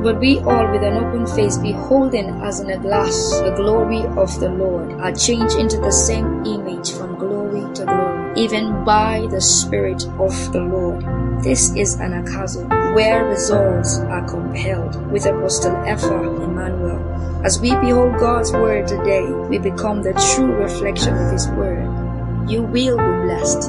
But we all with an open face, beholding as in a glass the glory of the Lord, are changed into the same image from glory to glory, even by the Spirit of the Lord. This is an acaso, where results are compelled with Apostle Epha Emmanuel. As we behold God's word today, we become the true reflection of his word. You will be blessed.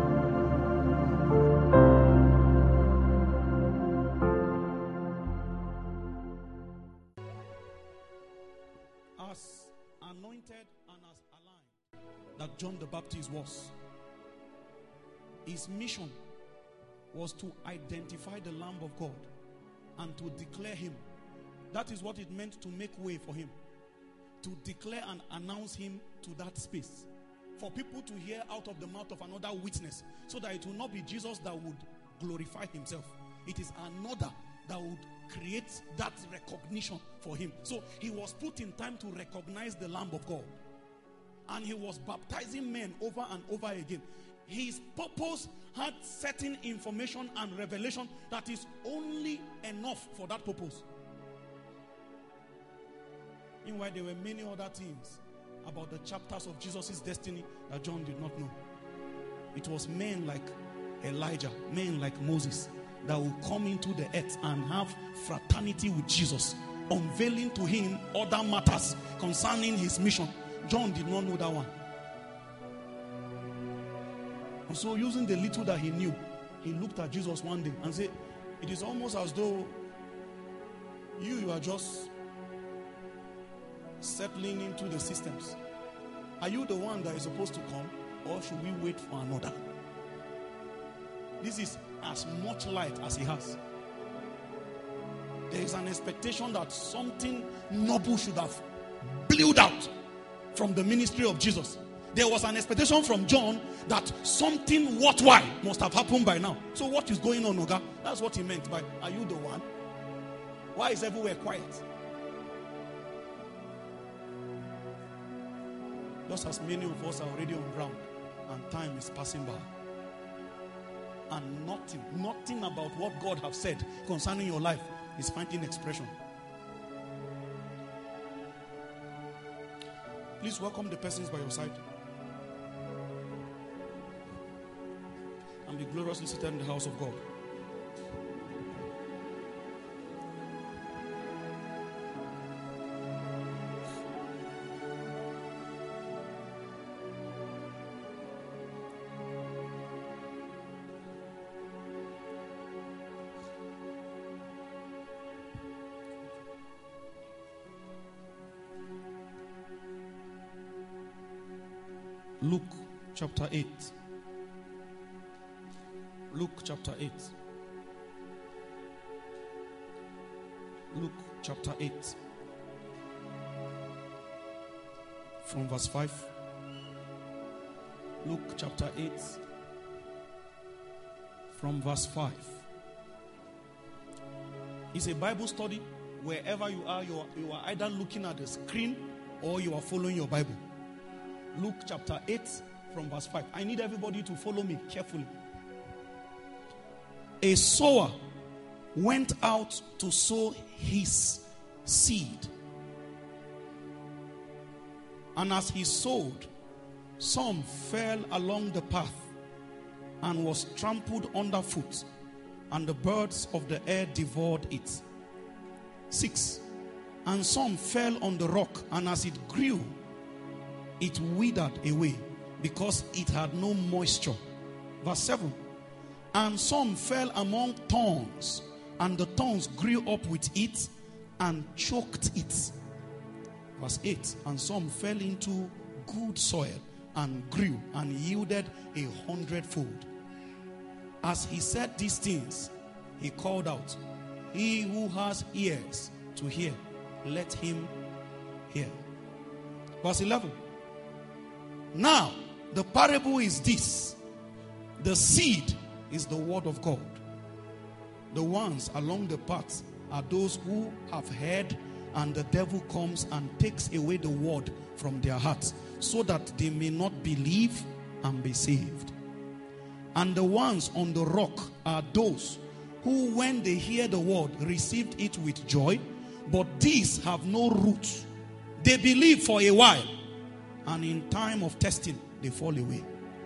As anointed and as aligned that John the Baptist was, his mission was to identify the Lamb of God and to declare him. That is what it meant to make way for him, to declare and announce him to that space, for people to hear out of the mouth of another witness, so that it will not be Jesus that would glorify himself. It is another that would create that recognition for him. So he was put in time to recognize the Lamb of God, and he was baptizing men over and over again. His purpose had certain information and revelation that is only enough for that purpose. Meanwhile, there were many other things about the chapters of Jesus' destiny that John did not know. It was men like Elijah, men like Moses, that will come into the earth and have fraternity with Jesus, unveiling to him other matters concerning his mission. John did not know that one. And so, using the little that he knew, he looked at Jesus one day and said, it is almost as though you are just settling into the systems. Are you the one that is supposed to come, or should we wait for another? This is as much light as he has. There is an expectation that something noble should have blew out from the ministry of Jesus. There was an expectation from John that something worthwhile must have happened by now. So what is going on, Oga? That's what he meant by, are you the one? Why is everywhere quiet? Just as many of us are already on ground and time is passing by, and nothing about what God have said concerning your life is finding expression. Please welcome the persons by your side and be gloriously seated in the house of God. Luke chapter 8. Luke chapter 8. Luke chapter 8. From verse 5. Luke chapter 8. From verse 5. It's a Bible study. Wherever you are either looking at the screen or you are following your Bible. Luke chapter 8 from verse 5. I need everybody to follow me carefully. A sower went out to sow his seed. And as he sowed, some fell along the path and was trampled underfoot, and the birds of the air devoured it. 6. And some fell on the rock, and as it grew, it withered away because it had no moisture. Verse 7. And some fell among thorns, and the thorns grew up with it and choked it. Verse 8. And some fell into good soil and grew and yielded 100-fold. As he said these things, he called out, he who has ears to hear, let him hear. Verse 11. Now, the parable is this. The seed is the word of God. The ones along the path are those who have heard, and the devil comes and takes away the word from their hearts, so that they may not believe and be saved. And the ones on the rock are those who when they hear the word received it with joy, but these have no root. They believe for a while, and in time of testing they fall away.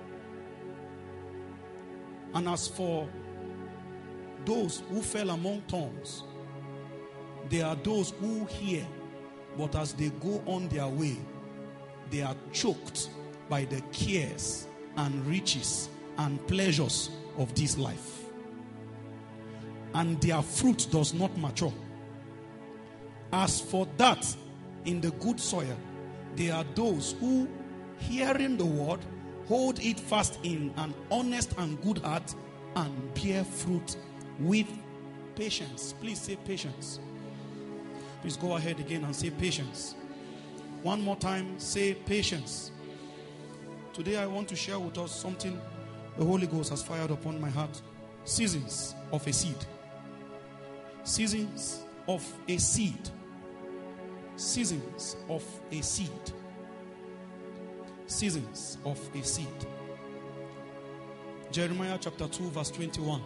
And as for those who fell among thorns, they are those who hear, but as they go on their way, they are choked by the cares and riches and pleasures of this life, and their fruit does not mature. As for that in the good soil, they are those who, hearing the word, hold it fast in an honest and good heart, and bear fruit with patience. Please say patience. Please go ahead again and say patience. One more time, say patience. Today I want to share with us something the Holy Ghost has fired upon my heart. Seasons of a seed. Seasons of a seed. Seasons of a seed. Seasons of a seed. Jeremiah chapter 2 verse 21.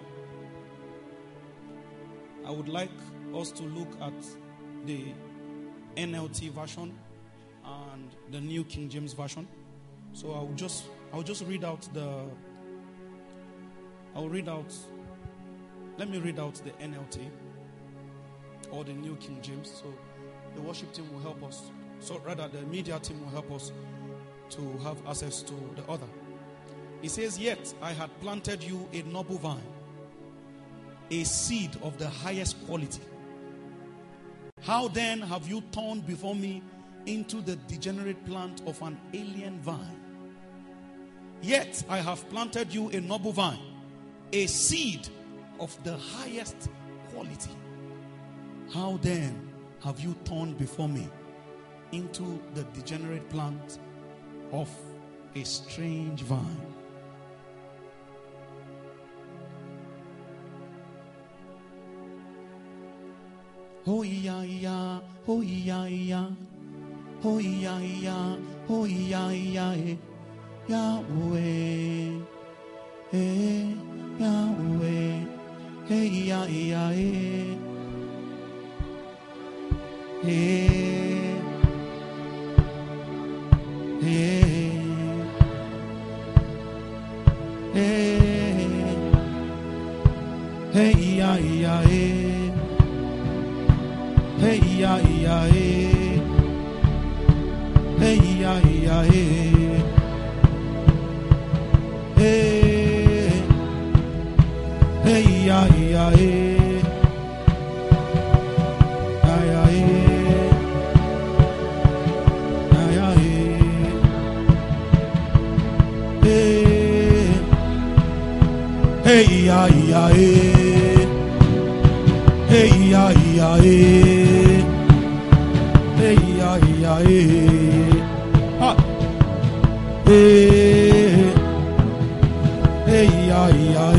I would like us to look at the NLT version and the New King James Version. So I'll just read out let me read out the NLT or the New King James. So the worship team will help us. So rather the media team will help us to have access to the other. It says, "Yet I had planted you a noble vine, a seed of the highest quality. How then have you turned before me into the degenerate plant of an alien vine? Yet I have planted you a noble vine, a seed of the highest quality. How then have you turned before me into the degenerate plant of a strange vine?" Oh yeah, yeah, oh yeah, yeah, oh yeah, yeah, oh yeah, yeah, Yahweh, eh, Yahweh, hey, yeah, yeah, eh, hey, yeah, yeah, hey, yeah, yeah, hey, yeah, yeah, hey, yeah, yeah, hey, yeah, yeah, hey, yeah, yeah, hey, yeah, yeah, ha, hey, yeah, yeah,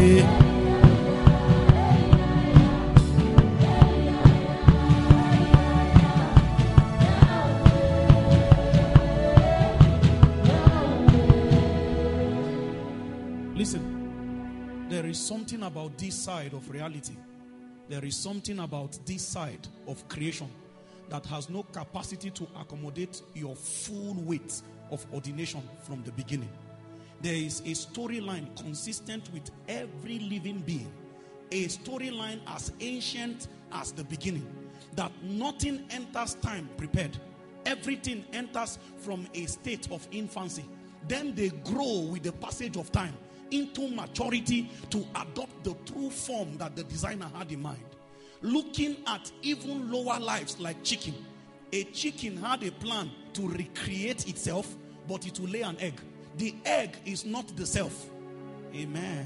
Listen, there is something about this side of reality. There is something about this side of creation that has no capacity to accommodate your full weight of ordination from the beginning. There is a storyline consistent with every living being. A storyline as ancient as the beginning. That nothing enters time prepared. Everything enters from a state of infancy. Then they grow with the passage of time into maturity to adopt the true form that the designer had in mind. Looking at even lower lives like chicken. A chicken had a plan to recreate itself, but it will lay an egg. The egg is not the self. Amen.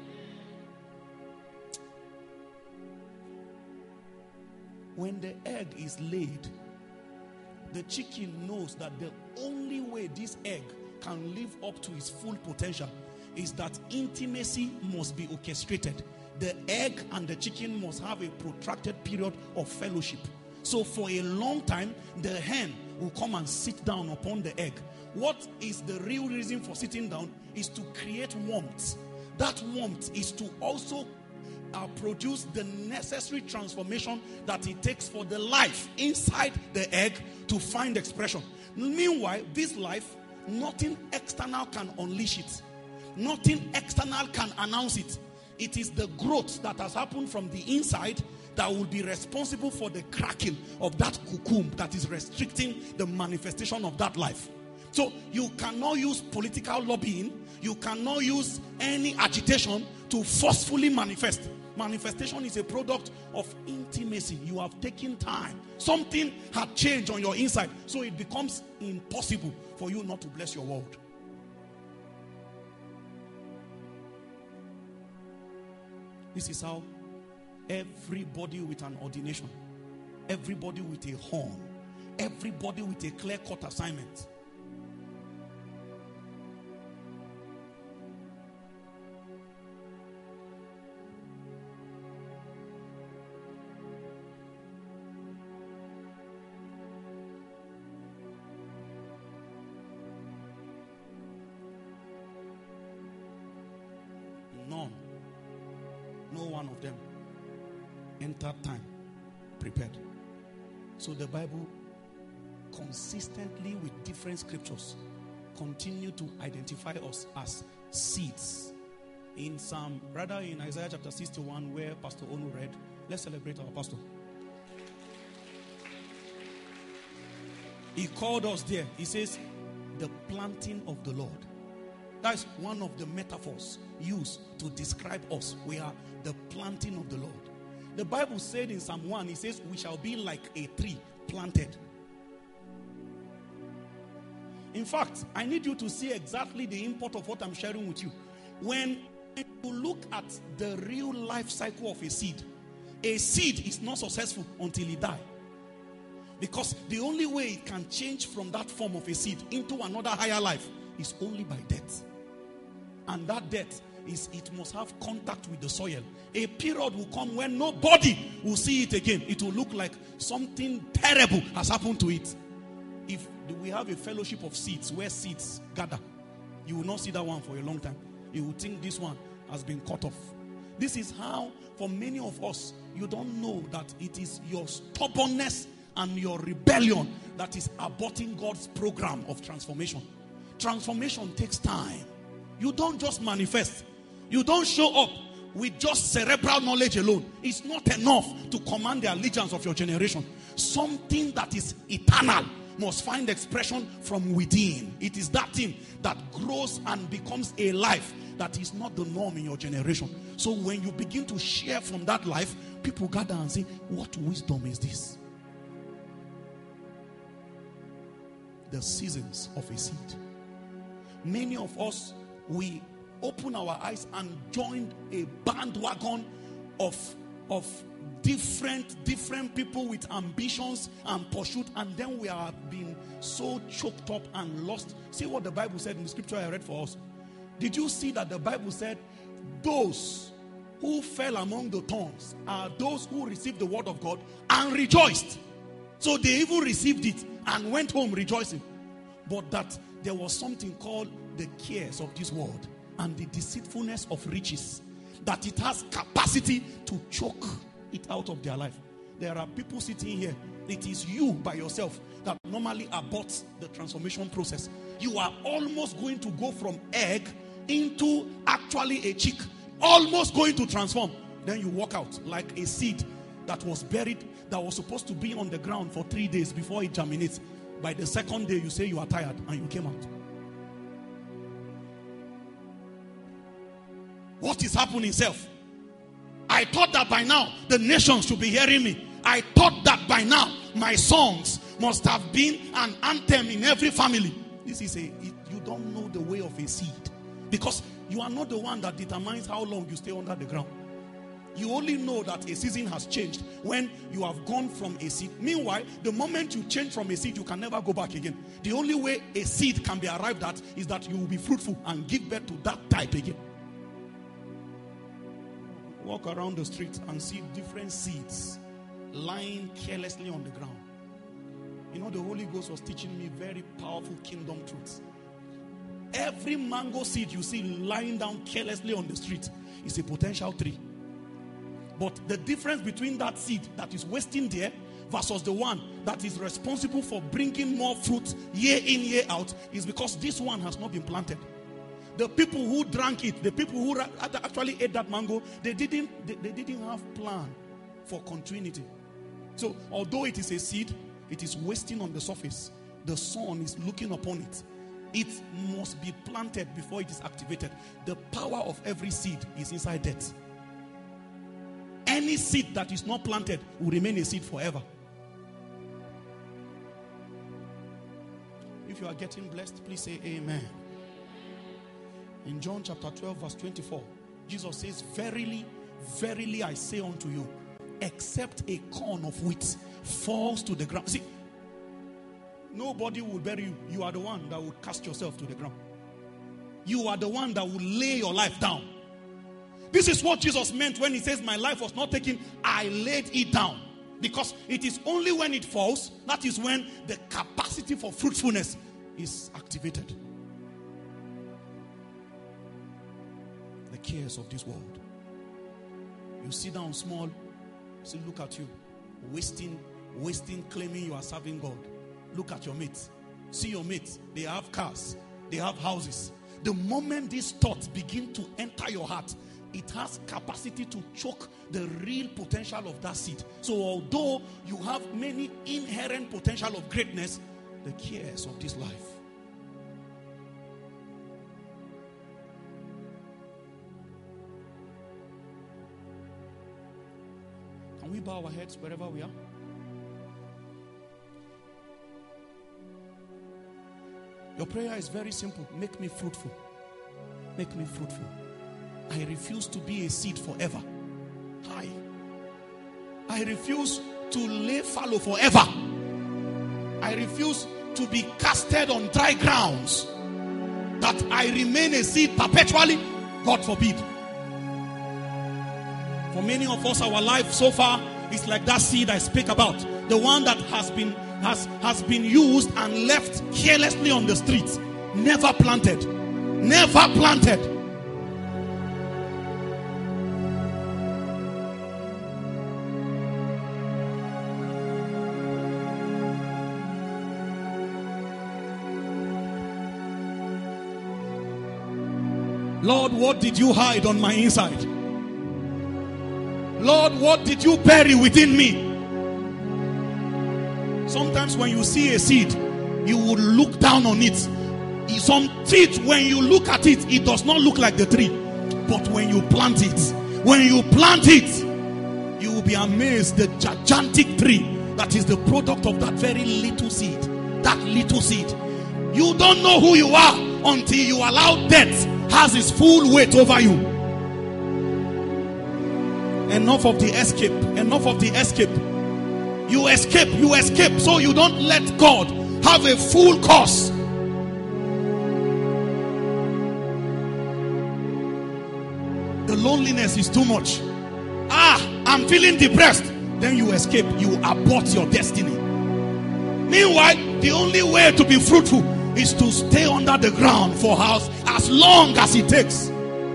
When the egg is laid, the chicken knows that the only way this egg can live up to its full potential is that intimacy must be orchestrated. The egg and the chicken must have a protracted period of fellowship. So for a long time, the hen will come and sit down upon the egg. What is the real reason for sitting down is to create warmth. That warmth is to also produce the necessary transformation that it takes for the life inside the egg to find expression. Meanwhile, this life, nothing external can unleash it. Nothing external can announce it. It is the growth that has happened from the inside that will be responsible for the cracking of that cocoon that is restricting the manifestation of that life. So you cannot use political lobbying. You cannot use any agitation to forcefully manifest. Manifestation is a product of intimacy. You have taken time. Something had changed on your inside. So it becomes impossible for you not to bless your world. This is how everybody with an ordination, everybody with a horn, everybody with a clear-cut assignment, no one of them entered time prepared. So the Bible consistently with different scriptures continue to identify us as seeds. In Isaiah chapter 61, where Pastor Onu read, let's celebrate our pastor. He called us there. He says, the planting of the Lord. That's one of the metaphors used to describe us. We are the planting of the Lord. The Bible said in Psalm 1, it says, we shall be like a tree planted. In fact, I need you to see exactly the import of what I'm sharing with you. When you look at the real life cycle of a seed is not successful until it dies. Because the only way it can change from that form of a seed into another higher life is only by death. And that death is, it must have contact with the soil. A period will come when nobody will see it again. It will look like something terrible has happened to it. If we have a fellowship of seeds where seeds gather, you will not see that one for a long time. You will think this one has been cut off. This is how, for many of us, you don't know that it is your stubbornness and your rebellion that is aborting God's program of transformation. Transformation takes time. You don't just manifest. You don't show up with just cerebral knowledge alone. It's not enough to command the allegiance of your generation. Something that is eternal must find expression from within. It is that thing that grows and becomes a life that is not the norm in your generation. So when you begin to share from that life, people gather and say, what wisdom is this? The seasons of a seed. Many of us, we open our eyes and joined a bandwagon of different people with ambitions and pursuit, and then we are being so choked up and lost. See what the Bible said in the scripture I read for us. Did you see that the Bible said those who fell among the thorns are those who received the word of God and rejoiced? So they even received it and went home rejoicing. But that there was something called the cares of this world and the deceitfulness of riches, that it has capacity to choke it out of their life. There are people sitting here. It is you by yourself that normally aborts the transformation process. You are almost going to go from egg into actually a chick, almost going to transform. Then you walk out like a seed that was buried, that was supposed to be on the ground for 3 days before it germinates. By the second day, you say you are tired and you came out. What is happening, self? I thought that by now the nations should be hearing me. I thought that by now my songs must have been an anthem in every family. This is you don't know the way of a seed, because you are not the one that determines how long you stay under the ground. You only know that a season has changed when you have gone from a seed. Meanwhile, the moment you change from a seed, you can never go back again. The only way a seed can be arrived at is that you will be fruitful and give birth to that type again. Walk around the street and see different seeds lying carelessly on the ground. You know, the Holy Ghost was teaching me very powerful kingdom truths. Every mango seed you see lying down carelessly on the street is a potential tree. But the difference between that seed that is wasting there versus the one that is responsible for bringing more fruit year in, year out, is because this one has not been planted. The people who drank it, the people who actually ate that mango, they didn't have plan for continuity. So although it is a seed, it is wasting on the surface. The sun is looking upon it. It must be planted before it is activated. The power of every seed is inside that. Any seed that is not planted will remain a seed forever. If you are getting blessed, please say amen. In John chapter 12 verse 24, Jesus says, verily, verily I say unto you, except a corn of wheat falls to the ground. See, nobody will bury you. You are the one that will cast yourself to the ground. You are the one that will lay your life down. This is what Jesus meant when he says, my life was not taken, I laid it down. Because it is only when it falls, that is when the capacity for fruitfulness is activated. The cares of this world. You sit down small, say, look at you, wasting, claiming you are serving God. Look at your mates. See your mates. They have cars. They have houses. The moment these thoughts begin to enter your heart, it has capacity to choke the real potential of that seed. So although you have many inherent potential of greatness, the cares of this life. Can we bow our heads wherever we are? Your prayer is very simple. Make me fruitful. Make me fruitful. I refuse to be a seed forever. I refuse to lay fallow forever. I refuse to be casted on dry grounds, that I remain a seed perpetually. God forbid. For many of us, our life so far is like that seed I speak about. The one that has been used and left carelessly on the streets. Never planted. Never planted. Lord, what did you hide on my inside? Lord, what did you bury within me? Sometimes when you see a seed, you will look down on it. Some seeds, when you look at it, it does not look like the tree. But when you plant it, you will be amazed. The gigantic tree that is the product of that very little seed. That little seed. You don't know who you are until you allow death has its full weight over you. Enough of the escape. Enough of the escape. You escape so you don't let God have a full course. The loneliness is too much. I'm feeling depressed. Then you escape. You abort your destiny. Meanwhile, the only way to be fruitful is to stay under the ground for as long as it takes.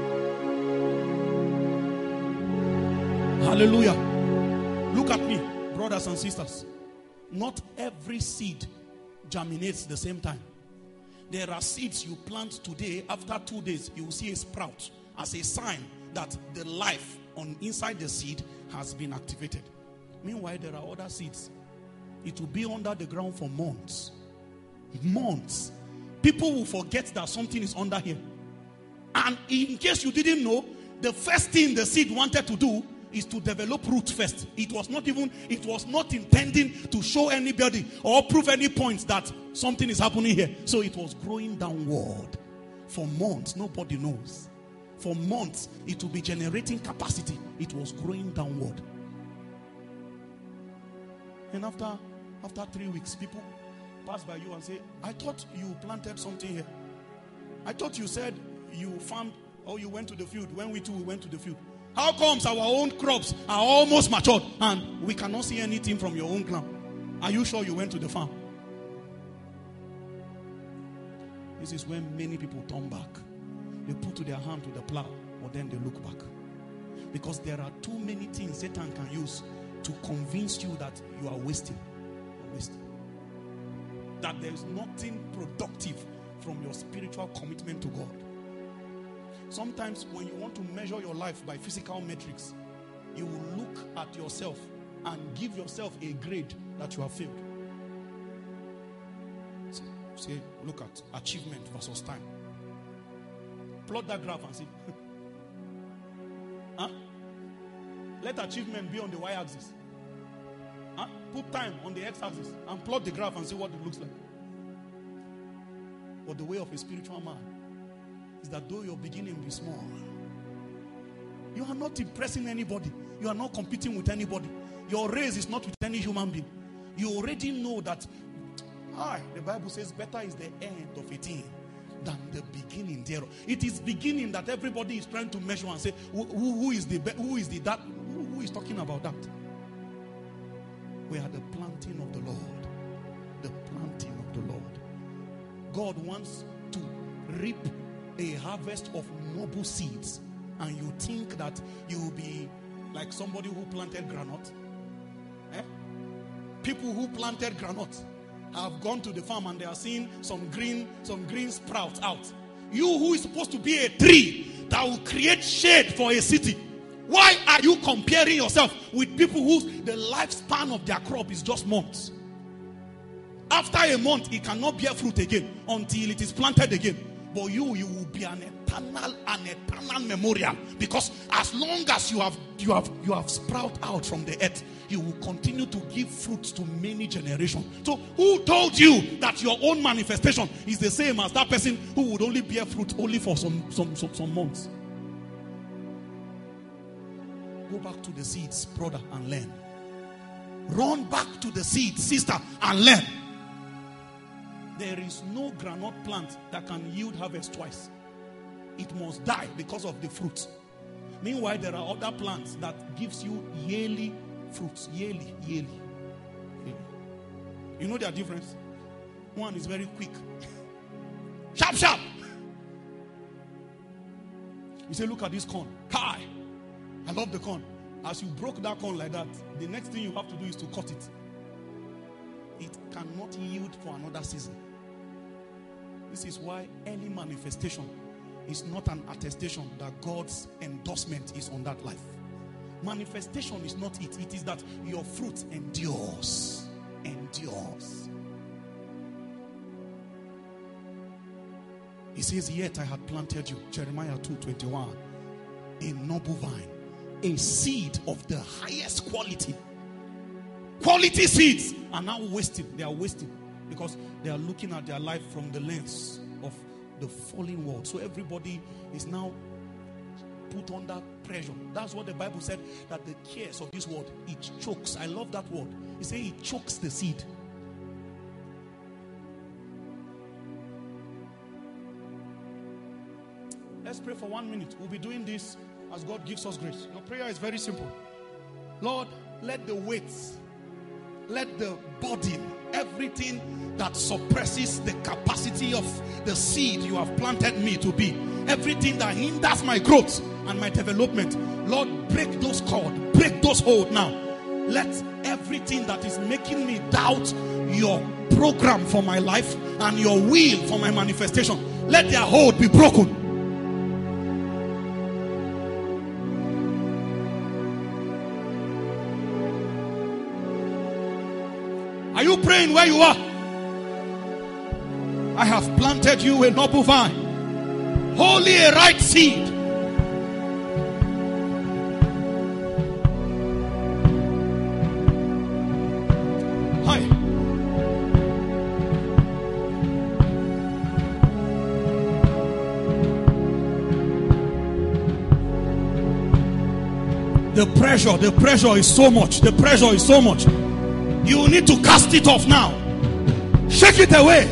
Hallelujah. Look at me, brothers and sisters. Not every seed germinates the same time. There are seeds you plant today, after 2 days you will see a sprout as a sign that the life on inside the seed has been activated. Meanwhile, there are other seeds. It will be under the ground for months. Months. People will forget that something is under here. And in case you didn't know, the first thing the seed wanted to do is to develop root first. It was not intending to show anybody or prove any points that something is happening here. So it was growing downward. For months, nobody knows. For months, it will be generating capacity. It was growing downward. And after 3 weeks, people pass by you and say, I thought you planted something here. I thought you said you farmed or you went to the field. When we went to the field. How comes our own crops are almost matured and we cannot see anything from your own ground? Are you sure you went to the farm? This is when many people turn back. They put their hand to the plow, but then they look back. Because there are too many things Satan can use to convince you that you are wasting. You're wasting. That there is nothing productive from your spiritual commitment to God. Sometimes when you want to measure your life by physical metrics, you will look at yourself and give yourself a grade that you have failed. Say, look at achievement versus time. Plot that graph and see. Huh? Let achievement be on the y-axis. Huh? Put time on the x-axis and plot the graph and see what it looks like. But the way of a spiritual man is that though your beginning be small, you are not impressing anybody. You are not competing with anybody. Your race is not with any human being. You already know that the Bible says better is the end of a thing than the beginning thereof. It is beginning that everybody is trying to measure and say, who is talking about that? We are the planting of the Lord. The planting of the Lord. God wants to reap a harvest of noble seeds, and you think that you will be like somebody who planted granite. People who planted granite have gone to the farm and they are seeing some green sprouts out. You who is supposed to be a tree that will create shade for a city, why are you comparing yourself with people whose the lifespan of their crop is just months? After a month, it cannot bear fruit again until it is planted again. But you will be an eternal memorial, because as long as you have sprout out from the earth, you will continue to give fruit to many generations. So who told you that your own manifestation is the same as that person who would only bear fruit only for some months? Go back to the seeds, brother, and learn. Run back to the seeds, sister, and learn. There is no granite plant that can yield harvest twice. It must die because of the fruit. Meanwhile, there are other plants that gives you yearly fruits. Yearly. You know their difference? One is very quick. Sharp. You say, look at this corn. Hi! I love the corn. As you broke that corn like that, the next thing you have to do is to cut it. It cannot yield for another season. This is why early manifestation is not an attestation that God's endorsement is on that life. Manifestation is not it. It is that your fruit endures. He says, yet I had planted you, Jeremiah 2:21, a noble vine, a seed of the highest quality. Quality seeds are now wasting. They are wasting because they are looking at their life from the lens of the fallen world. So everybody is now put under pressure. That's what the Bible said, that the cares of this world, it chokes. I love that word. It says it chokes the seed. Let's pray for 1 minute. We'll be doing this as God gives us grace. Your prayer is very simple. Lord, let the weights, let the burden, everything that suppresses the capacity of the seed you have planted me to be, everything that hinders my growth and my development, Lord, break those cords, break those hold now. Let everything that is making me doubt your program for my life and your will for my manifestation, let their hold be broken. Are you praying where you are? I have planted you a noble vine, wholly a right seed. Hi. The pressure is so much. The pressure is so much. You need to cast it off now. Shake it away.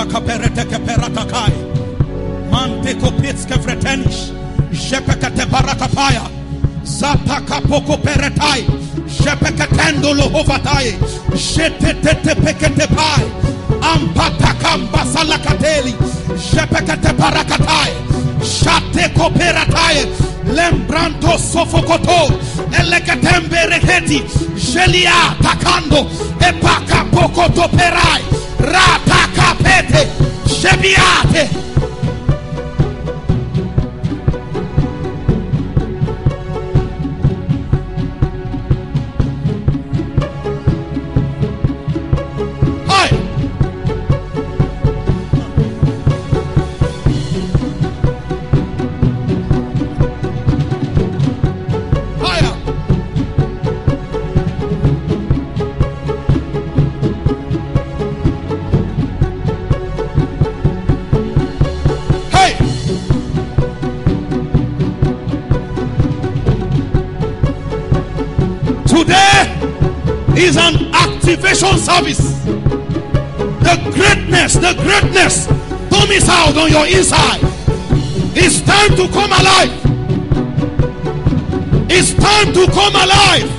kaperete keperatakai. Mante kopetske vretenish. Jepekete barakapaya. Zapaka poko peretai. Jepeketendo lohovatai. Jetete pekete pai. Ampatakamba salakateli. Jepekete barakatai. Shate koperatai. Lembranto sofokoto. Eleketembe reketi. Jelia takando. Epaka poko toperai. Ratakapete. Jebiate. Is an activation service. The greatness domiciled on your inside. It's time to come alive. It's time to come alive.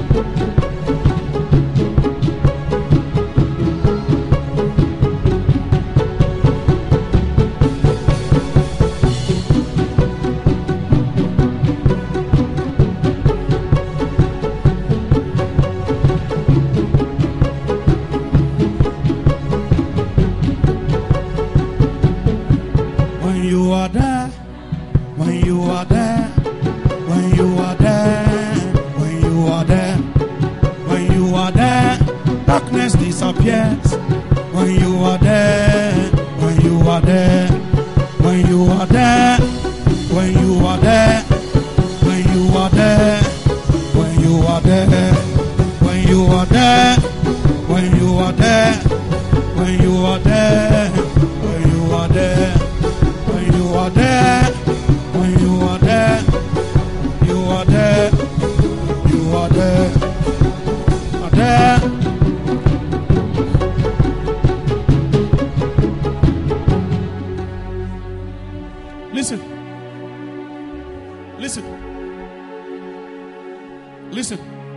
Listen.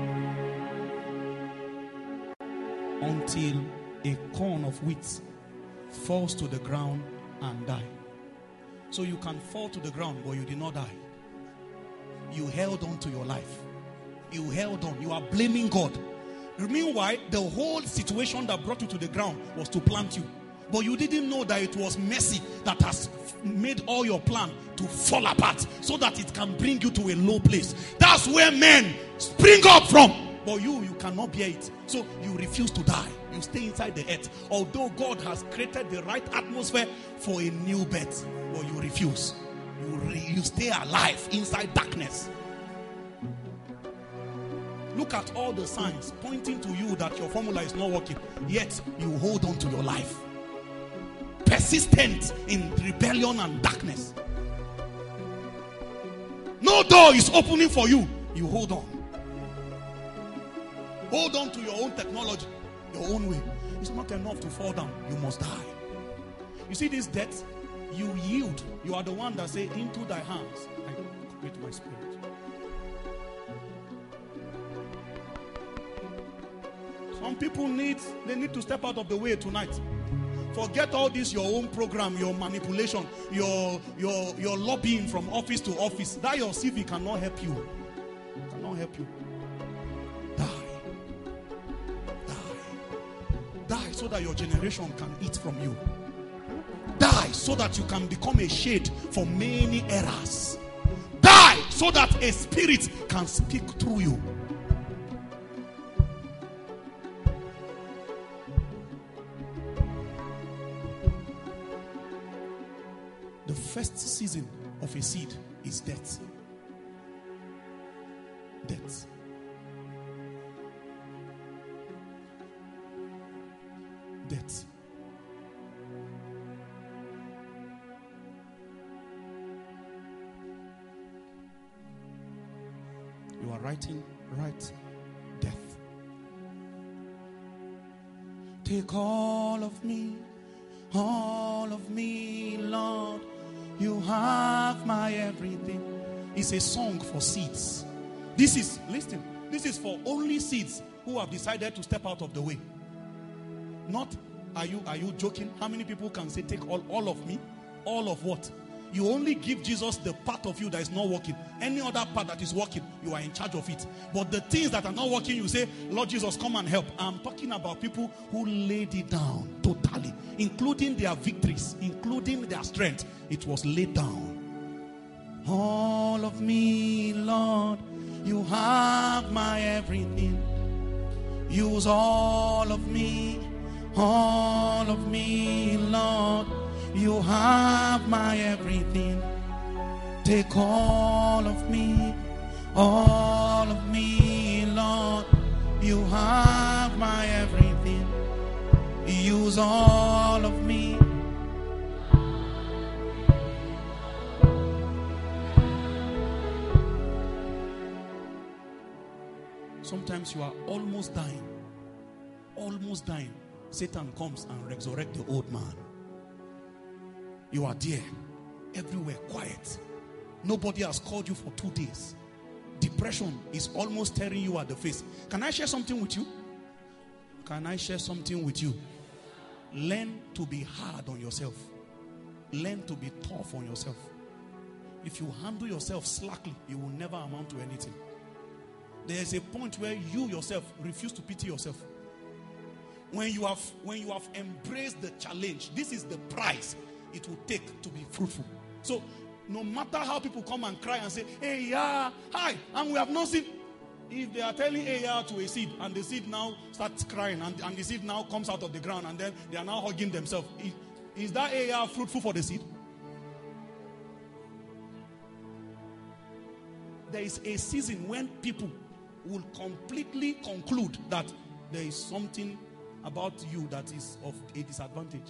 Until a corn of wheat falls to the ground and die. So you can fall to the ground, but you did not die. You held on to your life. You held on. You are blaming God. Meanwhile, the whole situation that brought you to the ground was to plant you. But you didn't know that it was mercy that has made all your plan to fall apart so that it can bring you to a low place. That's where men spring up from. But you cannot bear it. So you refuse to die. You stay inside the earth. Although God has created the right atmosphere for a new birth. But you refuse. You stay alive inside darkness. Look at all the signs pointing to you that your formula is not working. Yet you hold on to your life. Persistent in rebellion and darkness. No door is opening for you. You hold on. Hold on to your own technology, your own way. It's not enough to fall down. You must die. You see this death? You yield. You are the one that say, into thy hands I commit my spirit. Some people need to step out of the way tonight. Forget all this, your own program, your manipulation, your lobbying from office to office. That your CV cannot help you. Cannot help you. Die so that your generation can eat from you. Die so that you can become a shade for many eras. Die so that a spirit can speak through you. The first season of a seed is death. Death. Death. You are writing, write death. Take all of me, All of me, Lord, you have my everything. It's a song for seeds. This is for only seeds who have decided to step out of the way. Not, are you joking? How many people can say, take all of me? All of what? You only give Jesus the part of you that is not working. Any other part that is working, you are in charge of it. But the things that are not working, you say, Lord Jesus, come and help. I'm talking about people who laid it down totally, including their victories, including their strength. It was laid down. All of me, Lord, you have my everything. Use all of me, Lord. You have my everything. Take all of me, Lord. You have my everything. Use all of me. Sometimes you are almost dying. Almost dying. Satan comes and resurrects the old man. You are there, everywhere, quiet. Nobody has called you for 2 days. Depression is almost tearing you at the face. Can I share something with you? Learn to be hard on yourself. Learn to be tough on yourself. If you handle yourself slackly, you will never amount to anything. There is a point where you yourself refuse to pity yourself. When you have embraced the challenge, this is the price it will take to be fruitful. So no matter how people come and cry and say, hey, yeah, hi, and we have not seen. If they are telling hey, yeah to a seed, and the seed now starts crying, and the seed now comes out of the ground, and then they are now hugging themselves, is that hey, yeah fruitful for the seed? There is a season when people will completely conclude that there is something about you that is of a disadvantage.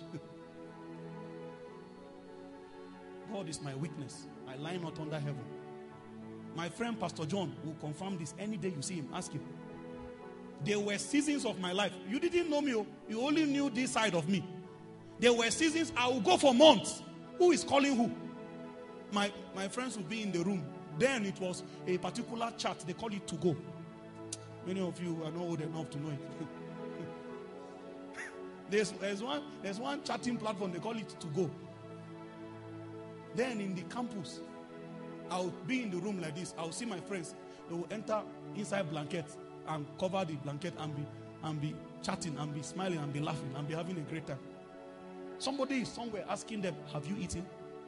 God is my witness. I lie not under heaven. My friend Pastor John will confirm this. Any day you see him, ask him. There were seasons of my life. You didn't know me. You only knew this side of me. There were seasons I will go for months. Who is calling who? My friends will be in the room. Then it was a particular chat. They call it to go. Many of you are not old enough to know it. There's one chatting platform. They call it to go. Then in the campus, I'll be in the room like this. I'll see my friends. They will enter inside blankets and cover the blanket and be chatting and be smiling and be laughing and be having a great time. Somebody is somewhere asking them, have you eaten?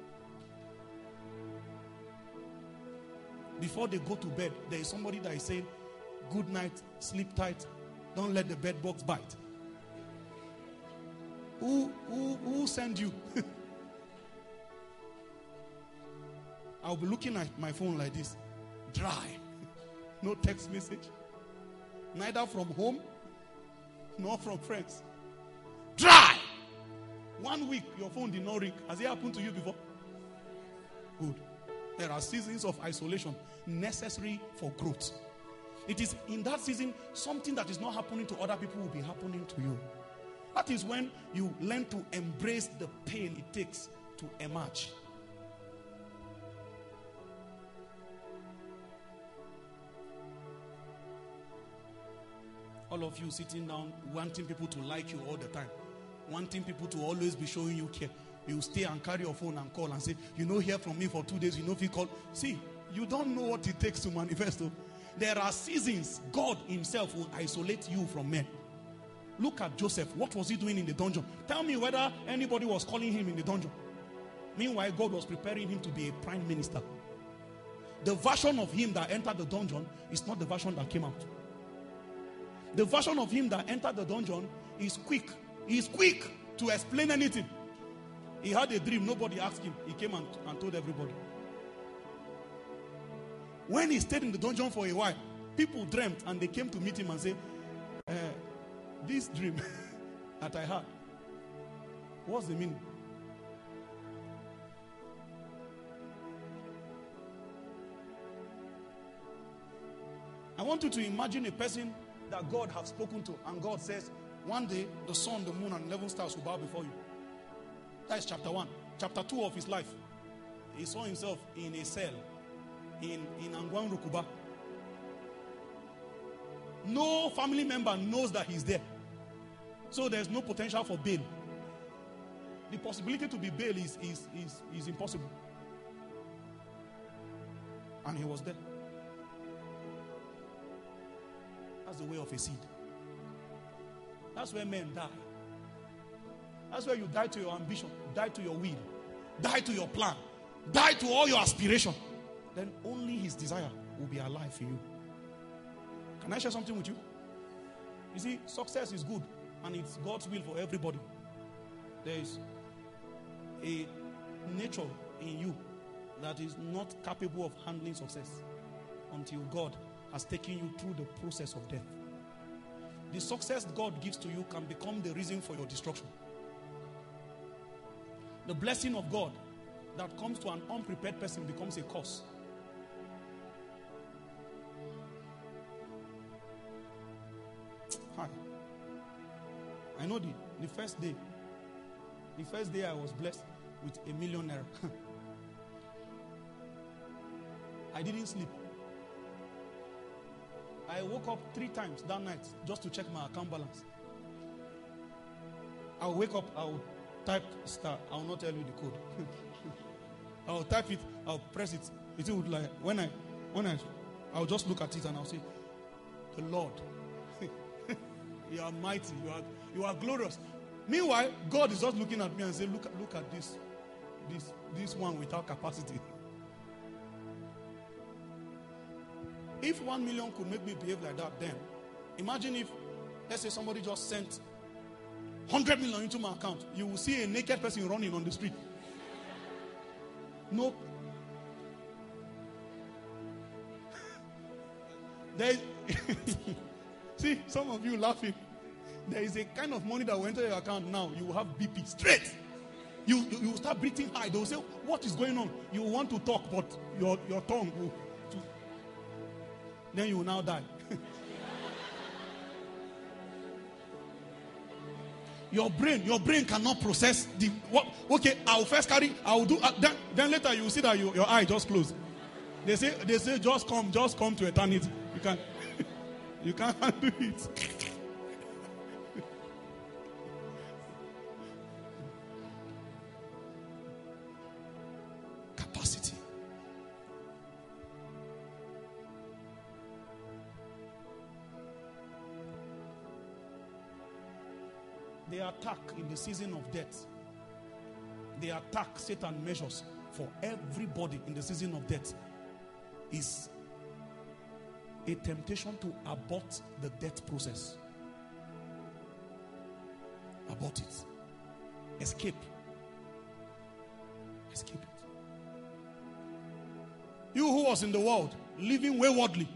Before they go to bed, there is somebody that is saying, good night, sleep tight, don't let the bed bugs bite. Who sent you? I'll be looking at my phone like this. Dry. No text message. Neither from home, nor from friends. Dry. 1 week, your phone did not ring. Has it happened to you before? Good. There are seasons of isolation necessary for growth. It is in that season, something that is not happening to other people will be happening to you. That is when you learn to embrace the pain it takes to emerge. All of you sitting down, wanting people to like you all the time, wanting people to always be showing you care. You stay and carry your phone and call and say, you know, hear from me for 2 days, you know, if you call. See, you don't know what it takes to manifest. There are seasons God himself will isolate you from men. Look at Joseph. What was he doing in the dungeon? Tell me whether anybody was calling him in the dungeon. Meanwhile, God was preparing him to be a prime minister. The version of him that entered the dungeon is not the version that came out. The version of him that entered the dungeon is quick. He's quick to explain anything. He had a dream. Nobody asked him. He came and told everybody. When he stayed in the dungeon for a while, people dreamt and they came to meet him and say, this dream that I had, what's the meaning? I want you to imagine a person that God has spoken to, and God says, one day the sun, the moon, and 11 stars will bow before you. That is chapter 1. Chapter 2 of his life, he saw himself in a cell in Angwan Rukuba. No family member knows that he's there. So there's no potential for bail. The possibility to be bailed is impossible. And he was there. That's the way of a seed. That's where men die. That's where you die to your ambition, die to your will, die to your plan, die to all your aspiration. Then only his desire will be alive in you. Can I share something with you? You see, success is good and it's God's will for everybody. There is a nature in you that is not capable of handling success until God has taken you through the process of death. The success God gives to you can become the reason for your destruction. The blessing of God that comes to an unprepared person becomes a curse. Hi. I know the first day I was blessed with $1 million. I didn't sleep. I woke up 3 times that night just to check my account balance. I'll wake up, I'll type star. I will not tell you the code. I'll type it, I'll press it. It would like I'll just look at it and I'll say, the Lord, you are mighty, you are glorious. Meanwhile, God is just looking at me and saying, look at this one without capacity. If 1 million could make me behave like that, then imagine if, let's say, somebody just sent 100 million into my account. You will see a naked person running on the street. No. See, some of you laughing. There is a kind of money that will enter your account now. You will have BP straight. You will start breathing high. They will say, what is going on? You want to talk, but your tongue will. Then you will now die. Your brain cannot process the what. Okay, I will first carry. I will do. Then later you will see that your eye just closed. They say just come to eternity. You can't handle it. Capacity. They attack in the season of death. They attack Satan measures for everybody in the season of death is a temptation to abort the death process. Abort it. Escape. Escape it. You who was in the world, living waywardly,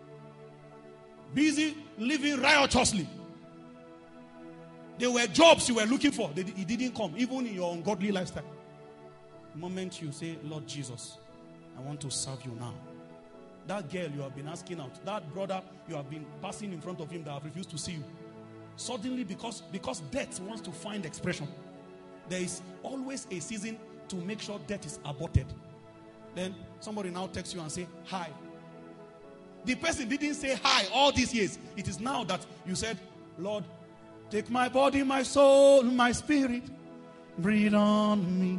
busy living riotously. There were jobs you were looking for. It didn't come, even in your ungodly lifestyle. The moment you say, Lord Jesus, I want to serve you now. That girl you have been asking out, that brother you have been passing in front of him that have refused to see you. Suddenly, because death wants to find expression, there is always a season to make sure death is aborted. Then somebody now texts you and say, hi. The person didn't say hi all these years. It is now that you said, Lord, take my body, my soul, my spirit, breathe on me.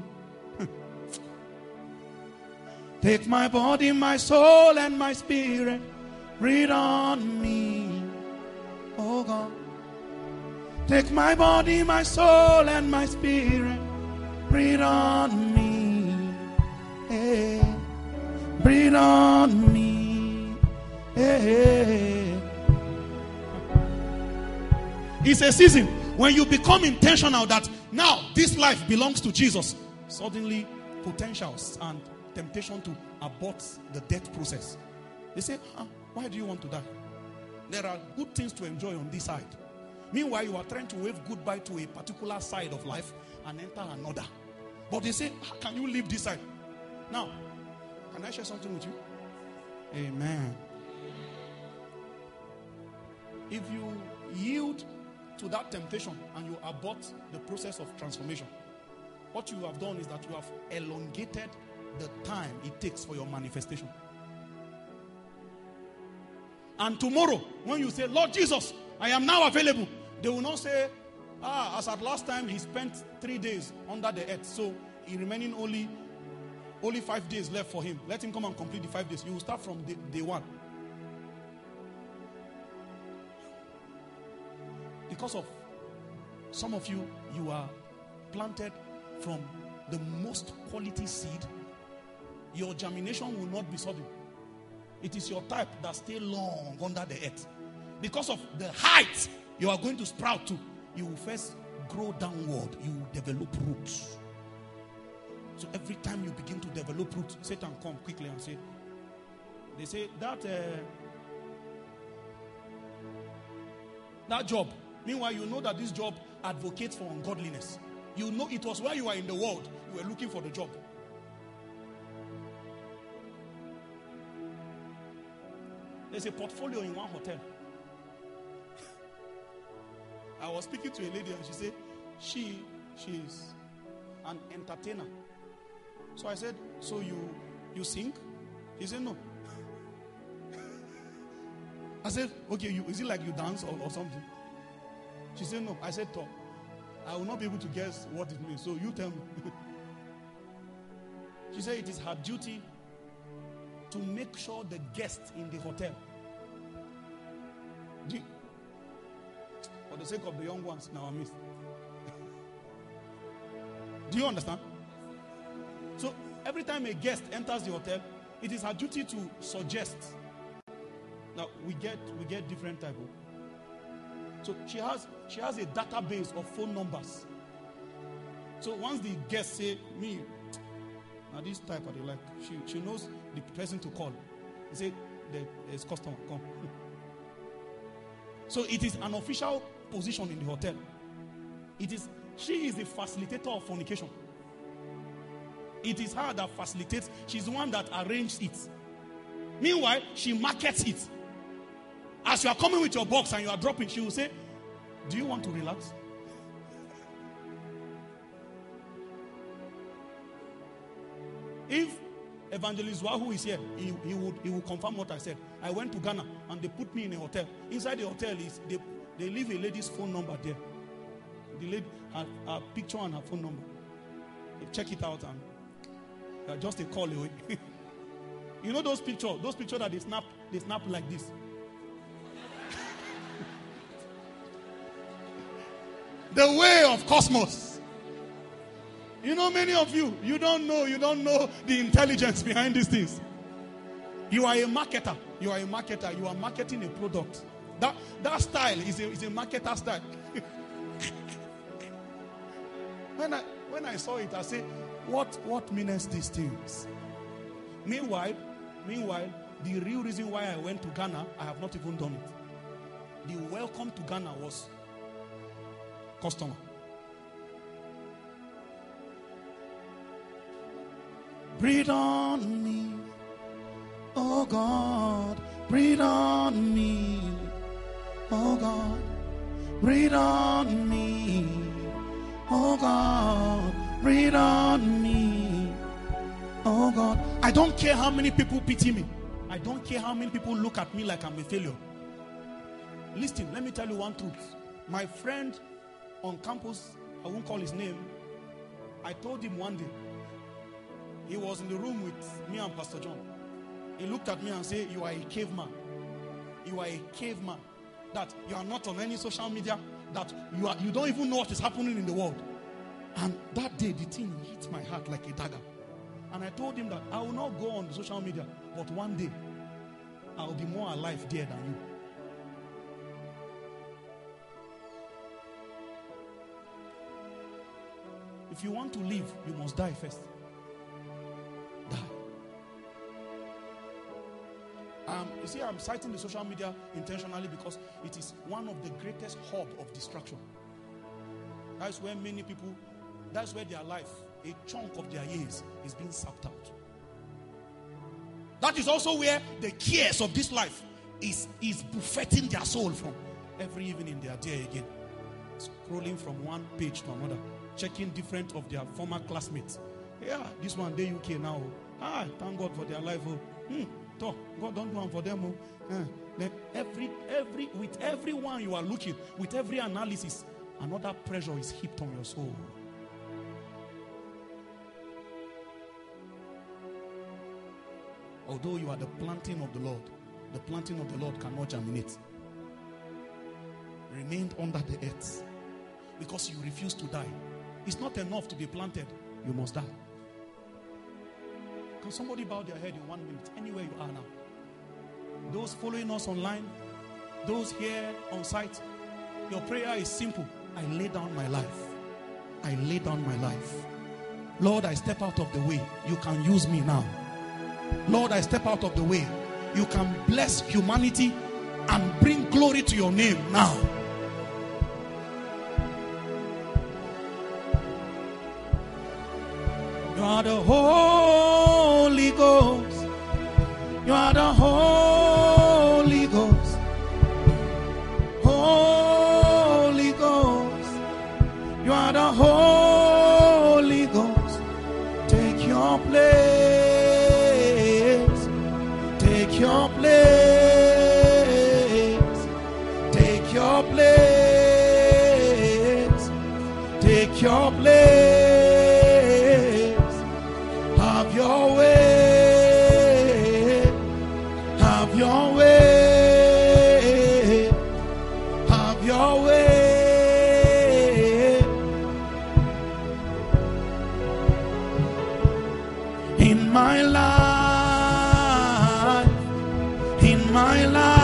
Take my body, my soul, and my spirit, breathe on me. Oh God. Take my body, my soul, and my spirit, breathe on me. Hey. Breathe on me. Hey. It's a season when you become intentional that now this life belongs to Jesus. Suddenly, potentials and temptation to abort the death process. They say, why do you want to die? There are good things to enjoy on this side. Meanwhile, you are trying to wave goodbye to a particular side of life and enter another. But they say, how can you leave this side? Now, can I share something with you? Amen. If you yield to that temptation and you abort the process of transformation, what you have done is that you have elongated the time it takes for your manifestation. And tomorrow, when you say, Lord Jesus, I am now available, they will not say, as at last time, he spent 3 days under the earth, so he remaining only 5 days left for him. Let him come and complete the 5 days. You will start from day one. Because of some of you, you are planted from the most quality seed. Your germination will not be sudden. It is your type that stay long under the earth. Because of the height you are going to sprout to, you will first grow downward. You will develop roots. So every time you begin to develop roots, Satan come quickly and say, they say that job. Meanwhile, you know that this job advocates for ungodliness. You know it was while you were in the world, you were looking for the job. There's a portfolio in one hotel. I was speaking to a lady and she said, she is an entertainer. So I said, so you sing? She said, no. I said, okay, is it like you dance or something? She said, no. I said, Tom, I will not be able to guess what it means, so you tell me. She said it is her duty to make sure the guests in the hotel, for the sake of the young ones in our midst. Do you understand? So every time a guest enters the hotel, it is her duty to suggest. Now we get different type of. So she has a database of phone numbers. So once the guests say, me, now this type of they like, she knows the person to call. They say, there's customer, come. So it is an official position in the hotel. She is the facilitator of fornication. It is her that facilitates. She's the one that arranges it. Meanwhile, she markets it. As you are coming with your box and you are dropping, she will say, do you want to relax? If Evangelist Wahoo is here, he will confirm what I said. I went to Ghana and they put me in a hotel. Inside the hotel they leave a lady's phone number there. The lady, her picture and her phone number. You check it out and just a call away. You know those pictures that they snap like this. The way of cosmos. You know, many of you don't know the intelligence behind these things. You are a marketer. You are marketing a product. That style is a marketer style. When I saw it, I said, what means these things? Meanwhile, the real reason why I went to Ghana, I have not even done it. The welcome to Ghana was customer. Breathe on me, oh God, breathe on me, oh God, breathe on me, oh God, breathe on me, oh God. I don't care how many people pity me. I don't care how many people look at me like I'm a failure. Listen, let me tell you one truth. My friend on campus, I won't call his name, I told him one day, he was in the room with me and Pastor John. He looked at me and said, you are a caveman. You are a caveman. That you are not on any social media. That you don't even know what is happening in the world. And that day, the thing hit my heart like a dagger. And I told him that I will not go on social media. But one day, I will be more alive there than you. If you want to live, you must die first. Die. You see, I'm citing the social media intentionally because it is one of the greatest hub of distraction. That's where many people, that's where their life, a chunk of their years is being sapped out. That is also where the cares of this life is buffeting their soul from. Every evening they are there again, scrolling from one page to another. checking different of their former classmates. Yeah, this one, they UK now. Thank God for their life. God don't do one for them. Then with everyone you are looking, with every analysis, another pressure is heaped on your soul. Although you are the planting of the Lord cannot germinate. Remained under the earth because you refuse to die. It's not enough to be planted, you must die. Can somebody bow their head in 1 minute, anywhere you are now? Those following us online, those here on site, your prayer is simple. I lay down my life. I lay down my life. Lord, I step out of the way. You can use me now. Lord, I step out of the way. You can bless humanity and bring glory to your name now. You are the Holy Ghost. You are the Holy Ghost. Holy Ghost. You are the Holy Ghost. Take your place. Take your place. Take your place. Take your place. Have your way. Have your way. Have your way. In my life. In my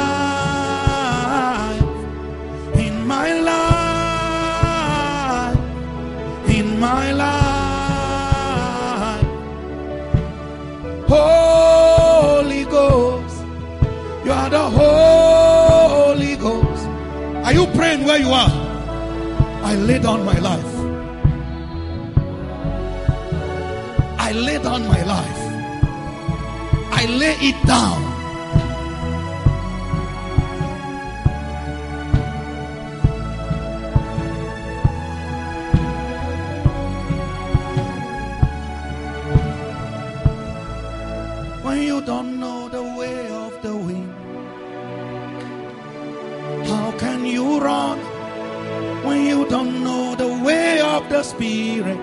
life. In my life. In my life. Holy Ghost, you are the Holy Ghost. Are you praying where you are? I lay down my life. I lay down my life. I lay it down. When you don't know the way of the wind, how can you run? When you don't know the way of the Spirit,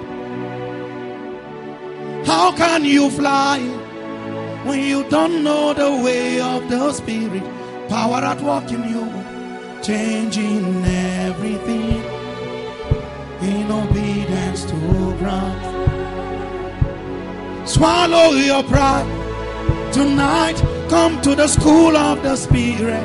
how can you fly? When you don't know the way of the Spirit, power at work in you, changing everything in obedience to Christ. Swallow your pride. Tonight, come to the school of the Spirit.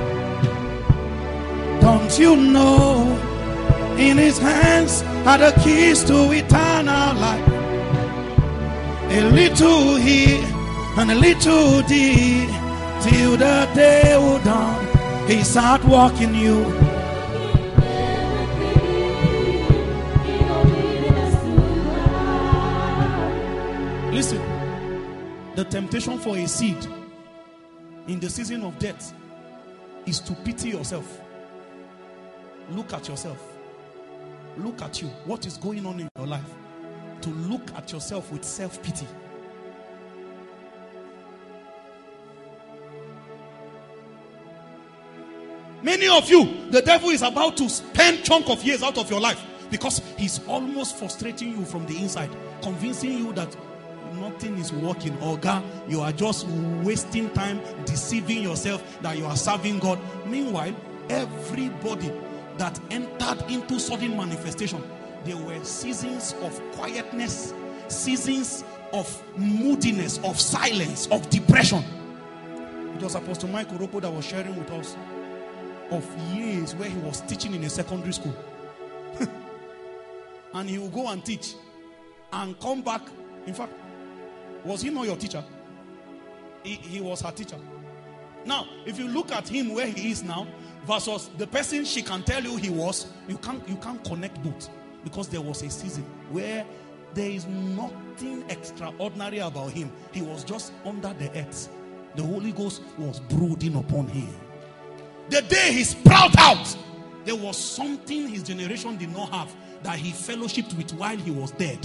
Don't you know, in His hands are the keys to eternal life. A little here and a little there, till the day will dawn. He's at work in you. Listen. The temptation for a seed in the season of death is to pity yourself. Look at yourself. Look at you. What is going on in your life? To look at yourself with self-pity. Many of you, the devil is about to spend a chunk of years out of your life because he's almost frustrating you from the inside, convincing you that nothing is working. Or God, you are just wasting time deceiving yourself that you are serving God. Meanwhile, everybody that entered into sudden manifestation, there were seasons of quietness, seasons of moodiness, of silence, of depression. It was Apostle Michael Rocco that was sharing with us of years where he was teaching in a secondary school. And he will go and teach and come back. In fact, was he not your teacher? He was her teacher. Now, if you look at him where he is now versus the person she can tell you he was, you can't connect both, because there was a season where there is nothing extraordinary about him. He was just under the earth. The Holy Ghost was brooding upon him. The day he sprouted out, there was something his generation did not have. that he fellowshiped with while he was dead.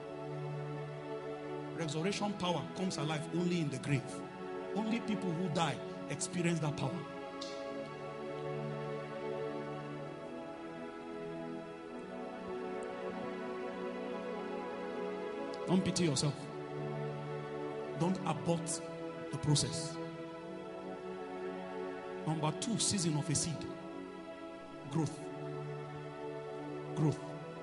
Resurrection power comes alive only in the grave. Only people who die experience that power. Don't pity yourself. Don't abort the process. Number 2, season of a seed. Growth. Growth.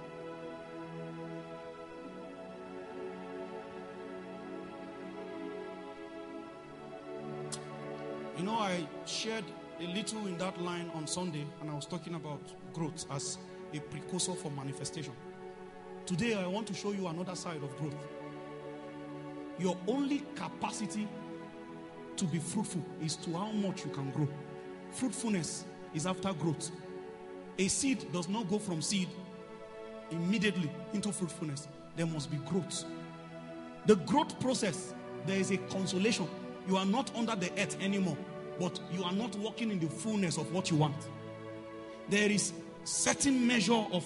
You know, I shared a little in that line on Sunday, and I was talking about growth as a precursor for manifestation. Today, I want to show you another side of growth. Your only capacity to be fruitful is to how much you can grow. Fruitfulness is after growth. A seed does not go from seed immediately into fruitfulness. There must be growth. The growth process, there is a consolation. You are not under the earth anymore, but you are not walking in the fullness of what you want. There is certain measure of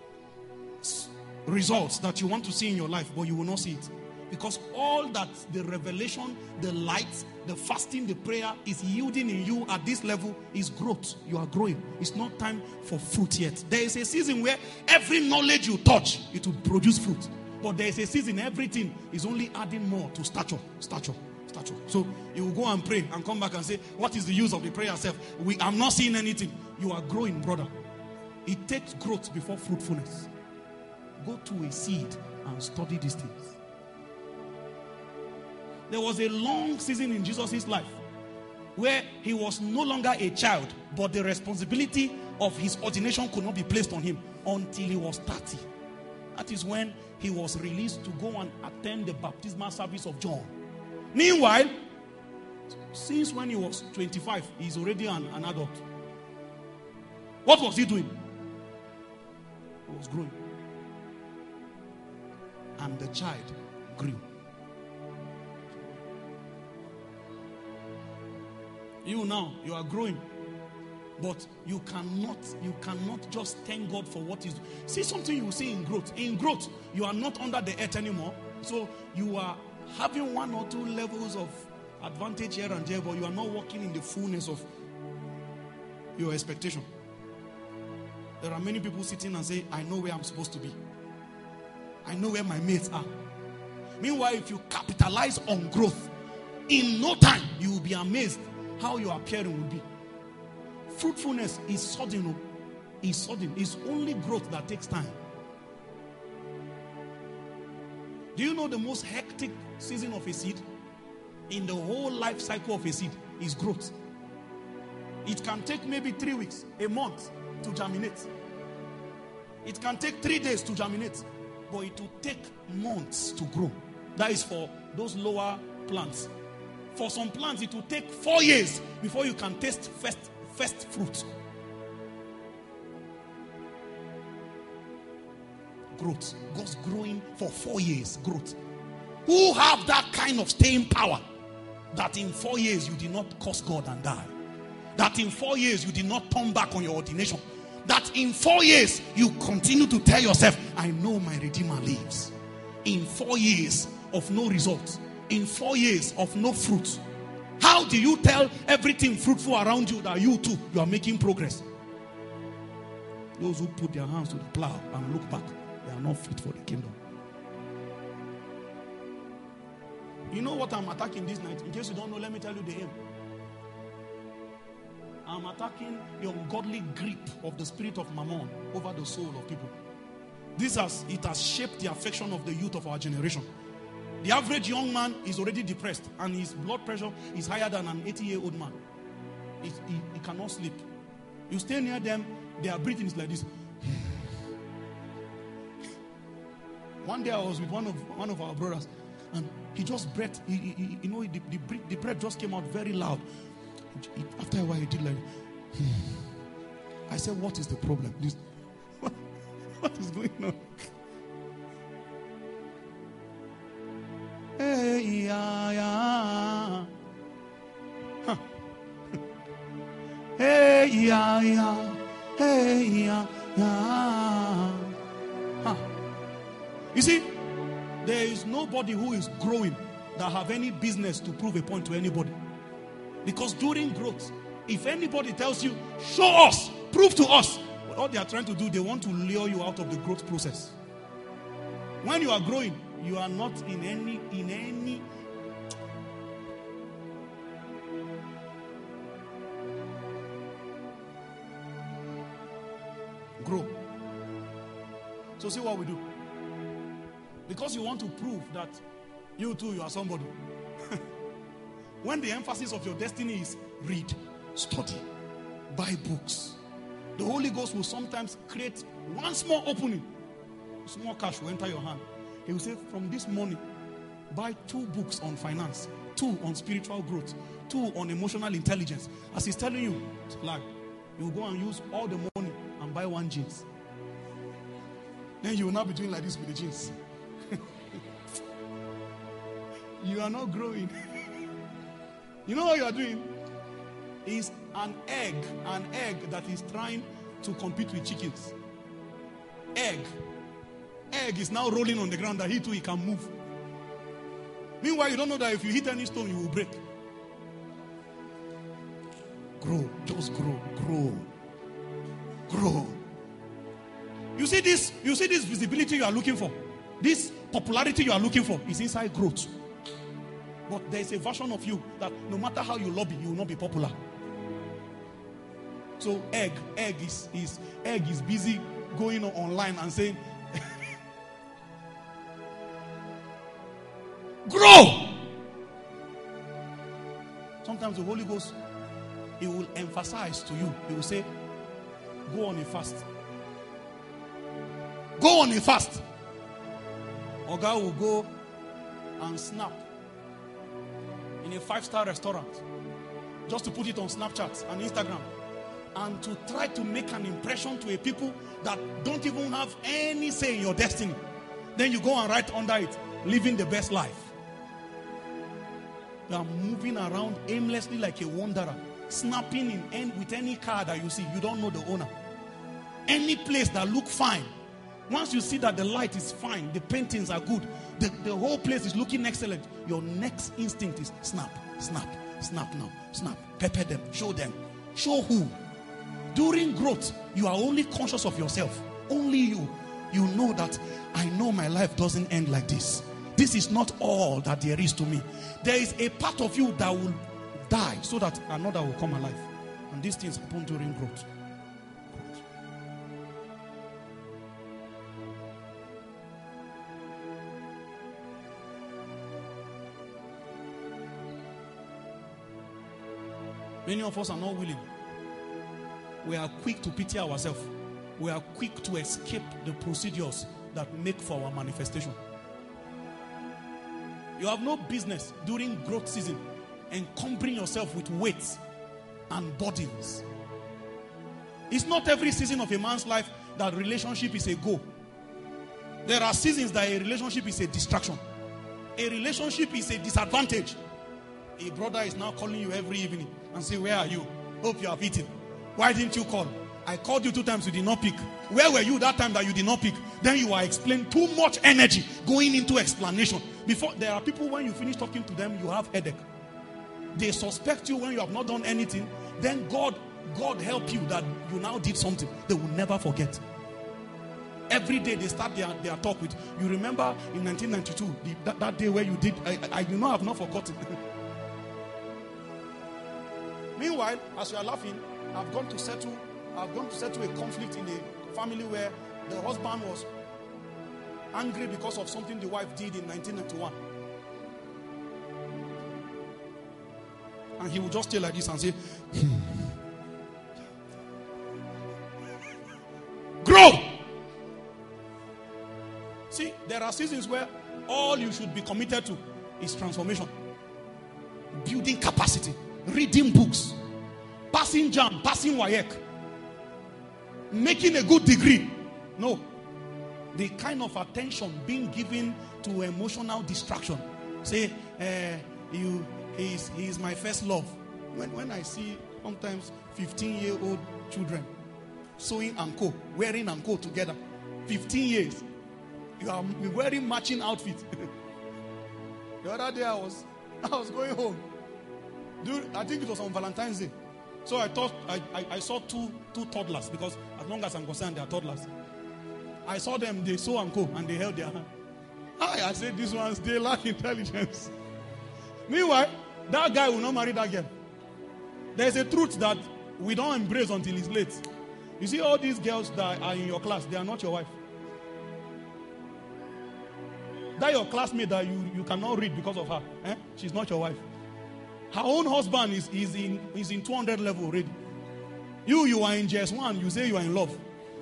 results that you want to see in your life, but you will not see it. Because all that the revelation, the light, the fasting, the prayer is yielding in you at this level is growth. You are growing. It's not time for fruit yet. There is a season where every knowledge you touch, it will produce fruit. But there is a season everything is only adding more to stature. So you will go and pray and come back and say, what is the use of the prayer self? I'm not seeing anything. You are growing, brother. It takes growth before fruitfulness. Go to a seed and study these things. There was a long season in Jesus' life where he was no longer a child, but the responsibility of his ordination could not be placed on him until he was 30. That is when he was released to go and attend the baptismal service of John. Meanwhile, since when he was 25, he's already an adult. What was he doing? He was growing. And the child grew. You now, you are growing. But you cannot just thank God for what is. See something you see in growth. In growth, you are not under the earth anymore. So you are having 1 or 2 levels of advantage here and there, but you are not walking in the fullness of your expectation. There are many people sitting and say, I know where I'm supposed to be. I know where my mates are. Meanwhile, if you capitalize on growth, in no time, you will be amazed how your appearing will be. Fruitfulness is sudden. It's only growth that takes time. Do you know the most hectic season of a seed? In the whole life cycle of a seed is growth. It can take maybe 3 weeks, a month to germinate. It can take 3 days to germinate. But it will take months to grow. That is for those lower plants. For some plants, it will take 4 years before you can taste first fruit. Growth. God's growing for 4 years. Growth. Who have that kind of staying power? That in 4 years you did not curse God and die. That in 4 years you did not turn back on your ordination. That in 4 years you continue to tell yourself, I know my Redeemer lives. In 4 years of no results. In 4 years of no fruit. How do you tell everything fruitful around you that you too, you are making progress? Those who put their hands to the plow and look back, they are not fit for the kingdom. You know what I'm attacking this night? In case you don't know, let me tell you the aim. I'm attacking the ungodly grip of the spirit of Mammon over the soul of people. It has shaped the affection of the youth of our generation. The average young man is already depressed and his blood pressure is higher than an 80-year-old man. He cannot sleep. You stay near them, their breathing is like this. One day I was with one of our brothers and he just breathed. The breath just came out very loud. After a while he did like, I said, what is the problem? What is going on? Hey, yeah, yeah. Huh. Hey, yeah, yeah. Hey, yeah, yeah. You see, there is nobody who is growing that have any business to prove a point to anybody. Because during growth, if anybody tells you, show us, prove to us, what they are trying to do, they want to lure you out of the growth process. When you are growing, you are not in any grow. So see what we do. Because you want to prove that you too, you are somebody. When the emphasis of your destiny is read, study, buy books, the Holy Ghost will sometimes create one small opening. Small cash will enter your hand. He will say, from this morning, buy 2 books on finance, 2 on spiritual growth, 2 on emotional intelligence. As he's telling you, like, you will go and use all the money and buy 1 jeans. Then you will not be doing like this with the jeans. You are not growing. You know what you are doing? Is an egg that is trying to compete with chickens. Egg is now rolling on the ground that he too, he can move. Meanwhile, you don't know that if you hit any stone, you will break. Grow, just grow. You see this visibility you are looking for, this popularity you are looking for is inside growth. But there is a version of you that no matter how you lobby, you will not be popular. So egg is busy going online and saying, grow. Sometimes the Holy Ghost, he will emphasize to you. He will say, go on a fast. Go on a fast. Or God will go and snap in a 5-star restaurant just to put it on Snapchat and Instagram, and to try to make an impression to a people that don't even have any say in your destiny. Then you go and write under it, living the best life. You are moving around aimlessly like a wanderer, snapping with any car that you see. You don't know the owner. Any place that look fine, once you see that the light is fine, the paintings are good, the whole place is looking excellent, your next instinct is snap now, snap, pepper them, show them. Show who? During growth, you are only conscious of yourself. Only you. You know that I know my life doesn't end like this. This is not all that there is to me. There is a part of you that will die so that another will come alive. And these things happen during growth. Many of us are not willing. We are quick to pity ourselves. We are quick to escape the procedures that make for our manifestation. You have no business during growth season encumbering yourself with weights and burdens. It's not every season of a man's life that relationship is a goal. There are seasons that a relationship is a distraction. A relationship is a disadvantage. A brother is now calling you every evening and say, where are you? Hope you have eaten. Why didn't you call? I called you 2 times, you did not pick. Where were you that time that you did not pick? Then you are explaining too much energy going into explanation. Before, there are people, when you finish talking to them, you have headache. They suspect you when you have not done anything. Then God help you that you now did something. They will never forget. Every day they start their talk with, you remember in 1992, that day where you did, I you know I've not forgotten. Meanwhile, as you are laughing, I've gone to settle a conflict in a family where the husband was angry because of something the wife did in 1991. And he would just stay like this and say, grow! See, there are seasons where all you should be committed to is transformation. Building capacity. Reading books. Passing JAM. Passing WAEC. Making a good degree. No. The kind of attention being given to emotional distraction. Say, he is my first love. When I see sometimes 15-year-old children sewing and co, wearing and co together, 15 years, You are wearing matching outfit. The other day I was going home. Dude, I think it was on Valentine's Day. So I thought I saw two toddlers, because as long as I'm concerned, they are toddlers. I saw them, they so and co, and they held their hand. I said, these ones, they lack intelligence. Meanwhile, that guy will not marry that girl. There's a truth that we don't embrace until it's late. You see all these girls that are in your class, they are not your wife. That your classmate that you cannot read because of her. She's not your wife. Her own husband is in 200 level already. You are in JS1, you say you are in love.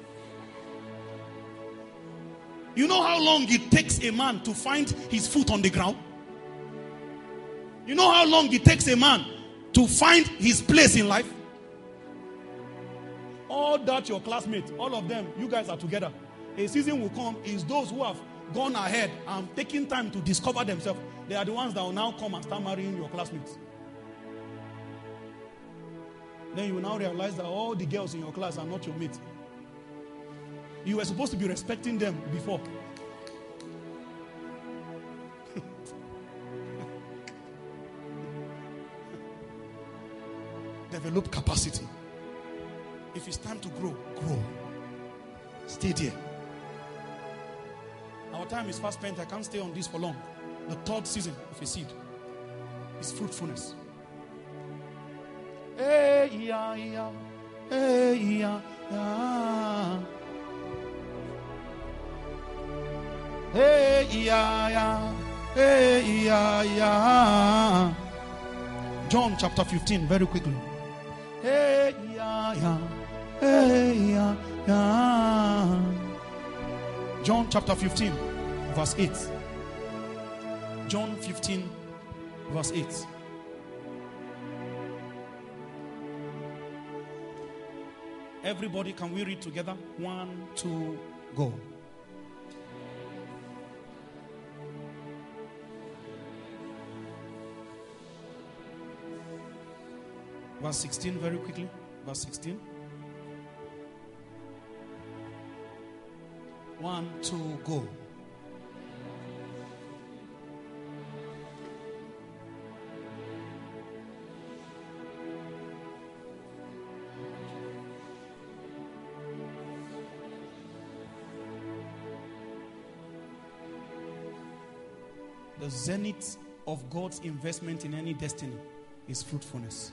You know how long it takes a man to find his foot on the ground? You know how long it takes a man to find his place in life? All that your classmates, all of them, you guys are together. A season will come, is those who have gone ahead and taken time to discover themselves. They are the ones that will now come and start marrying your classmates. Then you will now realize that all the girls in your class are not your mates. You were supposed to be respecting them before. Develop capacity. If it's time to grow, grow. Stay there. Our time is fast spent. I can't stay on this for long. The third season of a seed is fruitfulness. Hey, yeah, yeah. Hey, yeah, yeah. Hey, yeah, yeah. Hey, yeah, yeah. John chapter 15, very quickly. Hey, yeah, yeah. Hey, yeah, yeah. John chapter 15, verse 8. John 15, verse 8. Everybody, can we read together? 1, 2, go. Verse 16, very quickly. Verse 16. 1, 2, go. The zenith of God's investment in any destiny is fruitfulness.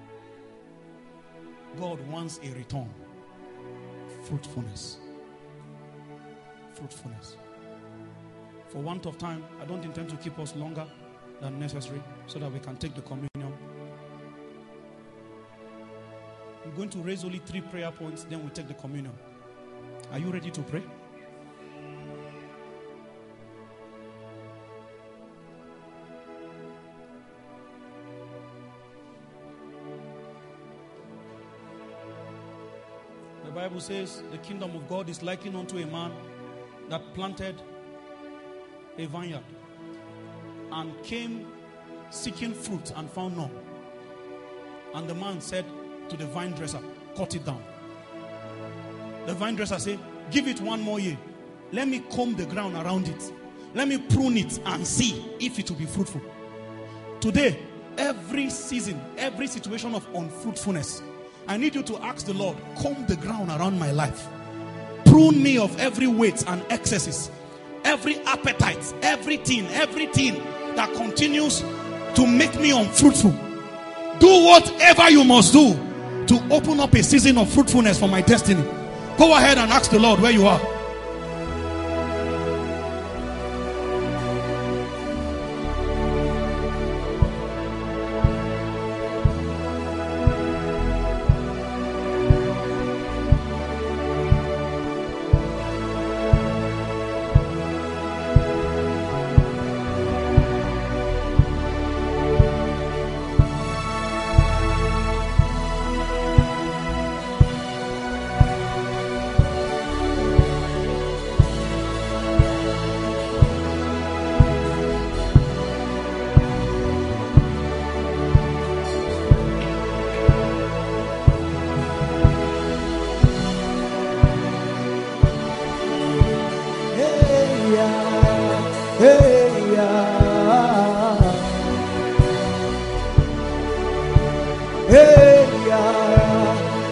God wants a return. Fruitfulness. Fruitfulness. For want of time, I don't intend to keep us longer than necessary so that we can take the communion. I'm going to raise only 3 prayer points, then we take the communion. Are you ready to pray? The Bible says the kingdom of God is likened unto a man that planted a vineyard and came seeking fruit and found none. And the man said to the vine dresser, cut it down. The vine dresser said, give it 1 more year. Let me comb the ground around it. Let me prune it and see if it will be fruitful. Today, every season, every situation of unfruitfulness, I need you to ask the Lord, comb the ground around my life. Prune me of every weight and excesses, every appetite, everything that continues to make me unfruitful. Do whatever you must do to open up a season of fruitfulness for my destiny. Go ahead and ask the Lord where you are.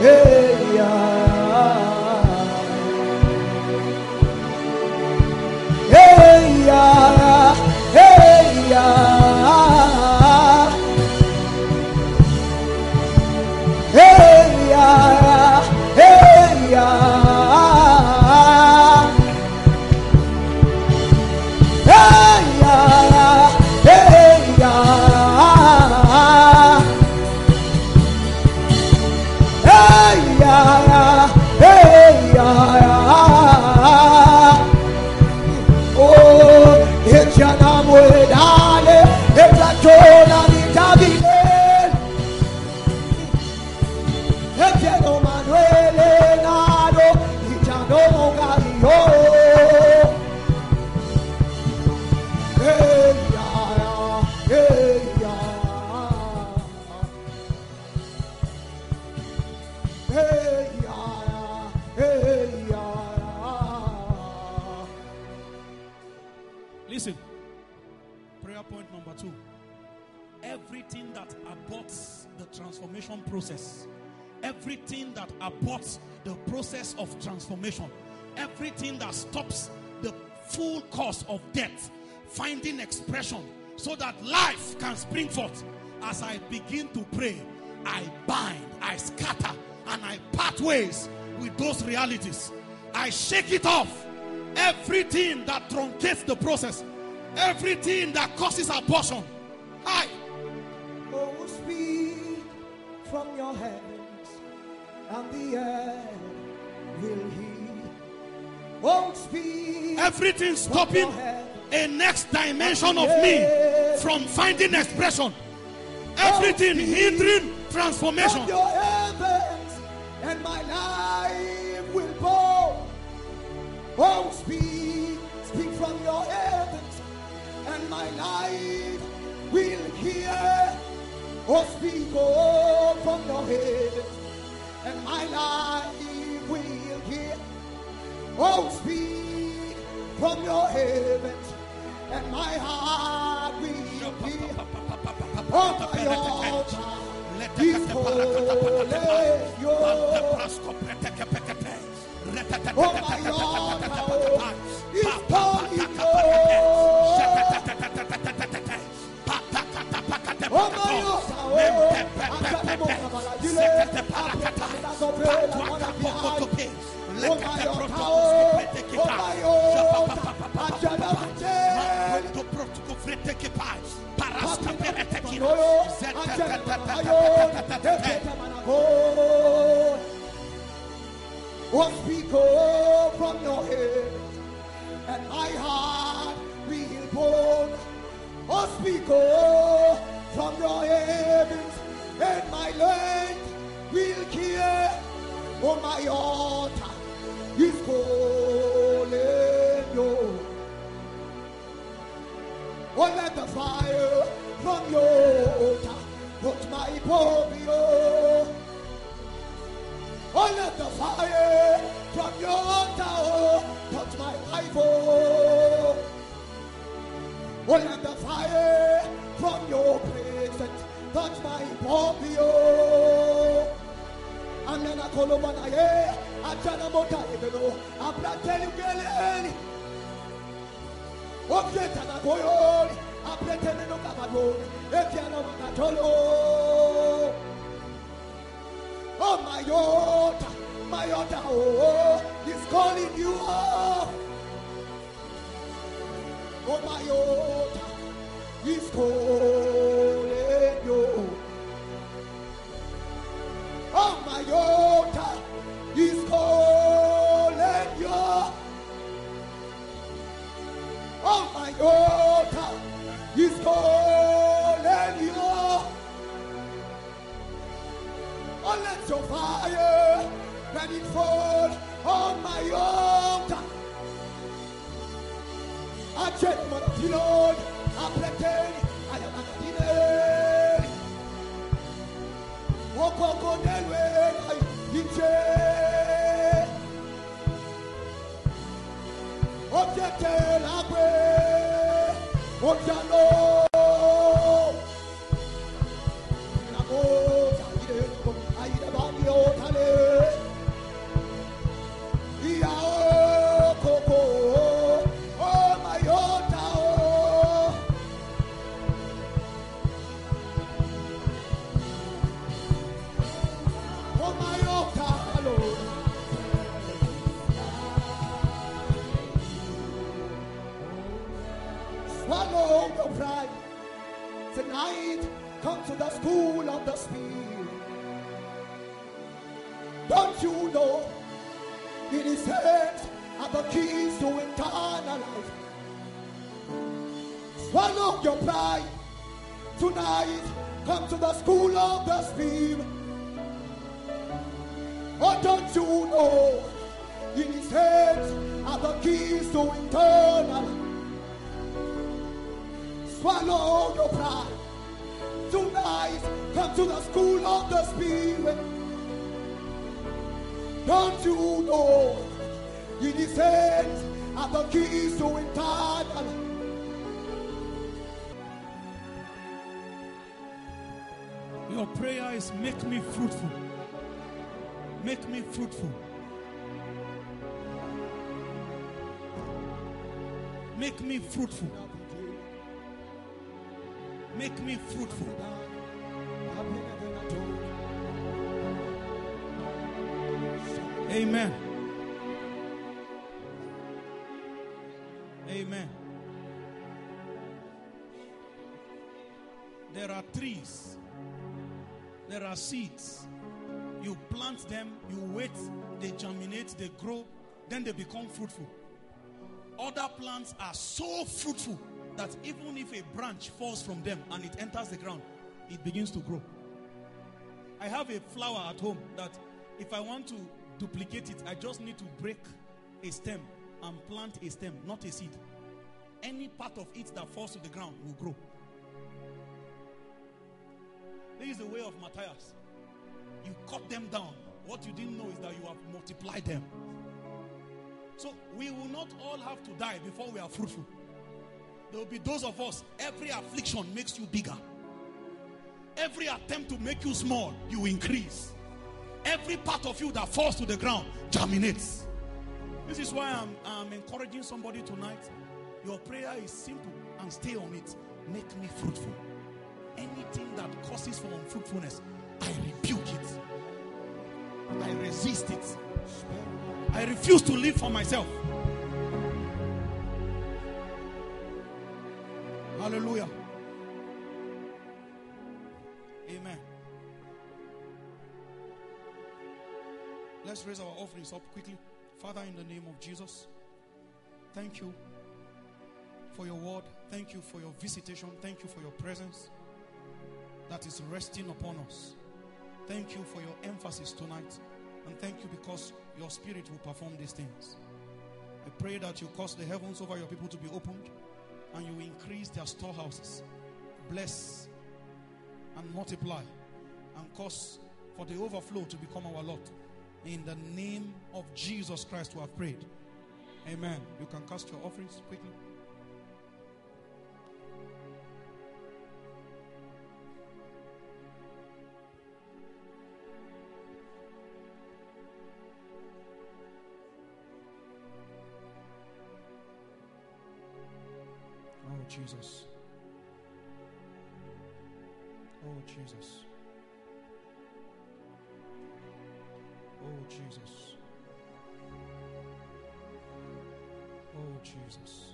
Listen, prayer point number 2. Everything that aborts the transformation process, everything that aborts the process of transformation, everything that stops the full course of death finding expression so that life can spring forth, as I begin to pray, I bind, I scatter, and I part ways with those realities. I shake it off. Everything that truncates the process, everything that causes abortion, Oh, speak from your heavens, and the earth will hear. Oh, speak. Everything stopping a next dimension of me from finding expression. Everything hindering transformation. From your heavens, and my life will go. Oh, speak from your heavens, and my life will hear. Oh, speak from your heavens, and my life will hear. Oh, speak from your heavens, and my heart will hear. Oh, my altar is holy. Oh, my altar is holy. Oh, my Oh, speak from your head, and my heart will burn. Oh, speak from your heavens, and my land will hear. Oh, my altar is calling you. Oh, let the fire from your altar touch my body. Oh, let the fire from your altar touch my life. Oh, let the fire from your presence touch my body. And then I call upon I tell mota ibeno. I'm not telling you, oh, get an agoy. I'm pretending to come alone. If you know what I told you. Oh, my altar, oh, is calling you up. Oh, my altar is calling you. Oh, my altar is calling you. Oh, my altar is calling you. Oh, let your fire, let it fall on my altar. I check my Lord, I pretend I am not dinner. Walk on the way, I eat it. Object away, object no. I eat about the altar. the school of the Spirit. Don't you know in his hands are the keys to eternal life? Swallow your pride tonight. Come to the school of the Spirit. Oh, don't you know in his hands are the keys to eternal life? Swallow your pride tonight. Come to the school of the Spirit. Don't you know in his hands are the keys to eternal life? Your prayer is, make me fruitful. Make me fruitful. Make me fruitful. Make me fruitful. Amen. Amen. There are trees. There are seeds. You plant them, you wait, they germinate, they grow, then they become fruitful. Other plants are so fruitful that even if a branch falls from them and it enters the ground, it begins to grow. I have a flower at home that if I want to duplicate it, I just need to break a stem and plant a stem, not a seed. Any part of it that falls to the ground will grow. This is the way of Matthias. You cut them down. What you didn't know is that you have multiplied them. So we will not all have to die before we are fruitful. There will be those of us, every affliction makes you bigger. Every attempt to make you small, you increase. Every part of you that falls to the ground germinates. This is why I'm encouraging somebody tonight. Your prayer is simple and stay on it. Make me fruitful. Anything that causes for unfruitfulness, I rebuke it. I resist it. I refuse to live for myself. Hallelujah. Amen. Let's raise our offerings up quickly. Father, in the name of Jesus, thank you for your word. Thank you for your visitation. Thank you for your presence that is resting upon us. Thank you for your emphasis tonight. And thank you because your spirit will perform these things. I pray that you cause the heavens over your people to be opened and you increase their storehouses. Bless and multiply and cause for the overflow to become our lot. In the name of Jesus Christ we have prayed. Amen. You can cast your offerings quickly. Oh, Jesus. Oh, Jesus. Oh, Jesus. Oh, Jesus.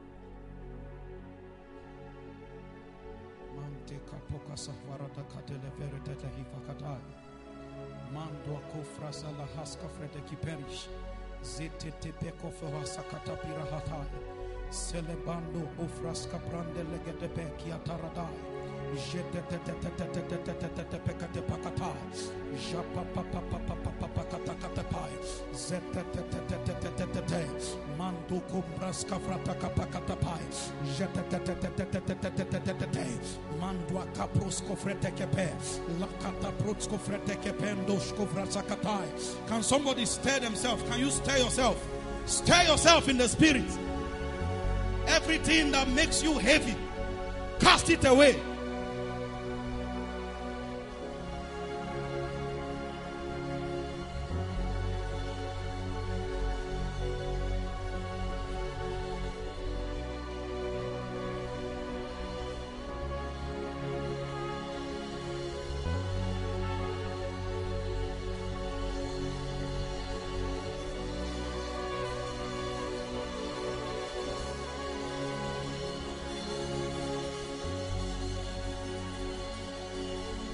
Mante kapoka sahvarata katele verete hifakatai. Mando kofrasa la haska frede kiperish. Zete tepeko fehasa katapira hatai. Celebando ofrasca prande legete pekia taradai. Jete te te te te te te te te te te pekate pakatai. Japa pa pa pa pa pa pa pa kata kata pai. Zete te te te te te te te te. Mando kombraska frata kapakata pai. Jete te te te te te te te te te te te. Mando kaprosko frete kepe. La kata protsko frete kependo shkovratsa katai. Can somebody stir themselves? Can you stir yourself? Stir yourself in the spirit. Everything that makes you heavy, cast it away.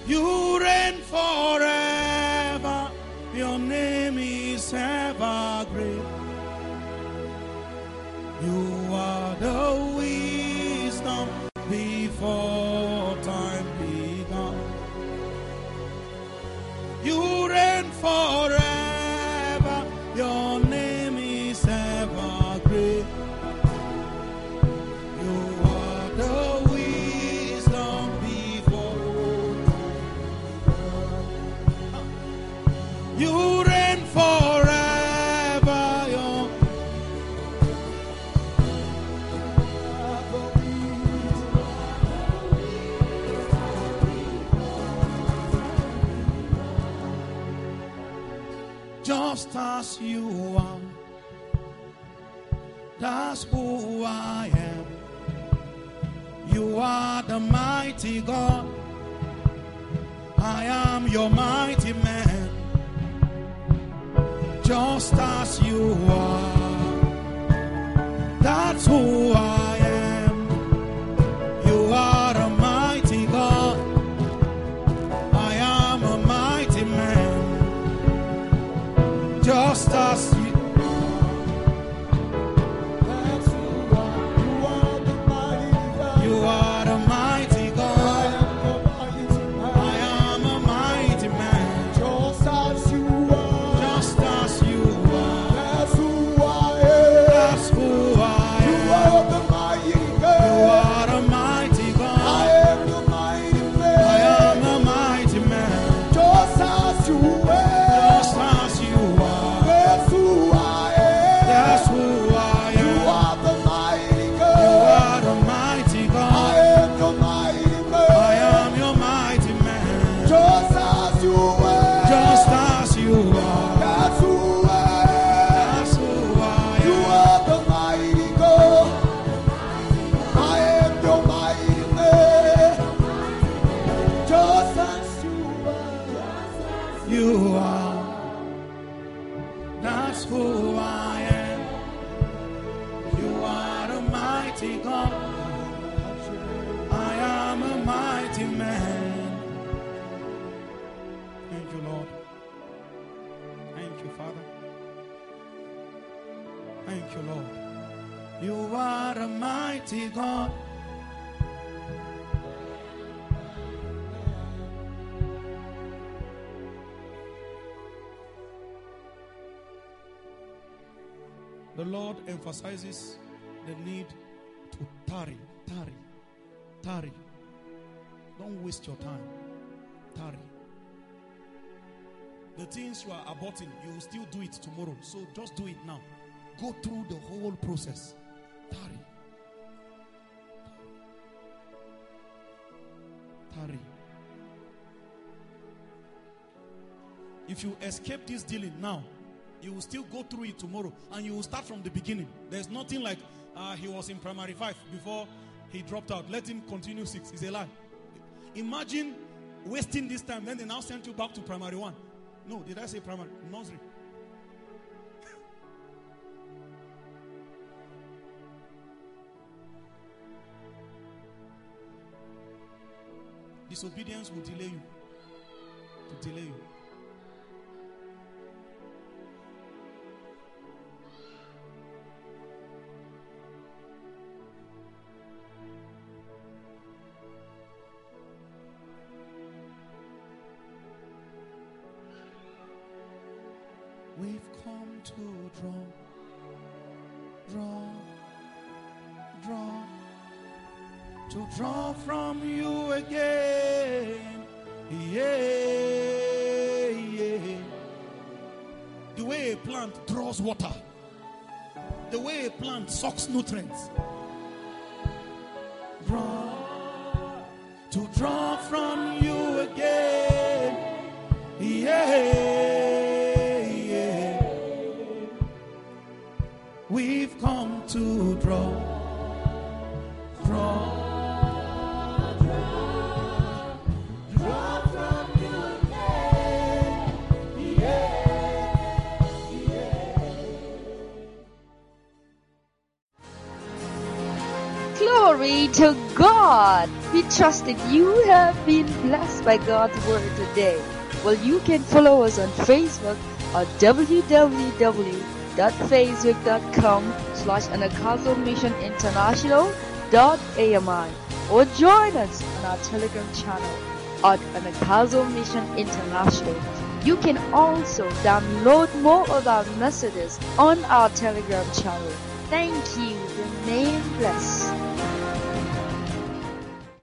You reign forever. Your name is ever great. You are the wisdom before time began. You reign forever. Your name is ever great. You are the wisdom before time. You reign forever. Just as you are, that's who I am. You are the mighty God. I am your mighty man. Just as you are, that's who I am. You are a mighty God. I am a mighty man. Just as you, that's who you are the mighty God. You are the mighty God. I am a mighty man. Just as you are. Just as you are. That's who I am. That's who I am. You are the mighty God. You are the mighty God. I am the mighty man. I am a mighty man. Just as you are. Just as you are. That's who I am. That's who I am. You are the mighty God. You are the mighty God. I am the mighty man. I am your mighty man. Just as you are. Just as you are. That's who I am. That's who I am. You are the mighty God. I am your mighty man. Just as you are. You are. That's who I am. You are a mighty God. I am a mighty man. Thank you, Lord. Thank you, Father. Thank you, Lord. You are a mighty God. The Lord emphasizes the need to tarry. Don't waste your time. Tarry. The things you are aborting, you will still do it tomorrow. So just do it now. Go through the whole process. Tarry. If you escape this dealing now, you will still go through it tomorrow, and you will start from the beginning. There's nothing like he was in primary 5 before he dropped out. Let him continue 6. It's a lie. Imagine wasting this time, then they now send you back to primary 1. No, did I say primary? Nursery. Disobedience will delay you. To delay you. We've come to draw from you again. Yeah. The way a plant draws water, the way a plant sucks nutrients. Draw from you again. Yeah. We've come to draw from you again. Glory to God. We trust that you have been blessed by God's word today. Well, you can follow us on Facebook at www.facebook.com/anagkazo-mission-international.ami or join us on our Telegram channel at Anagkazo Mission International. You can also download more of our messages on our Telegram channel. Thank you. Remain blessed.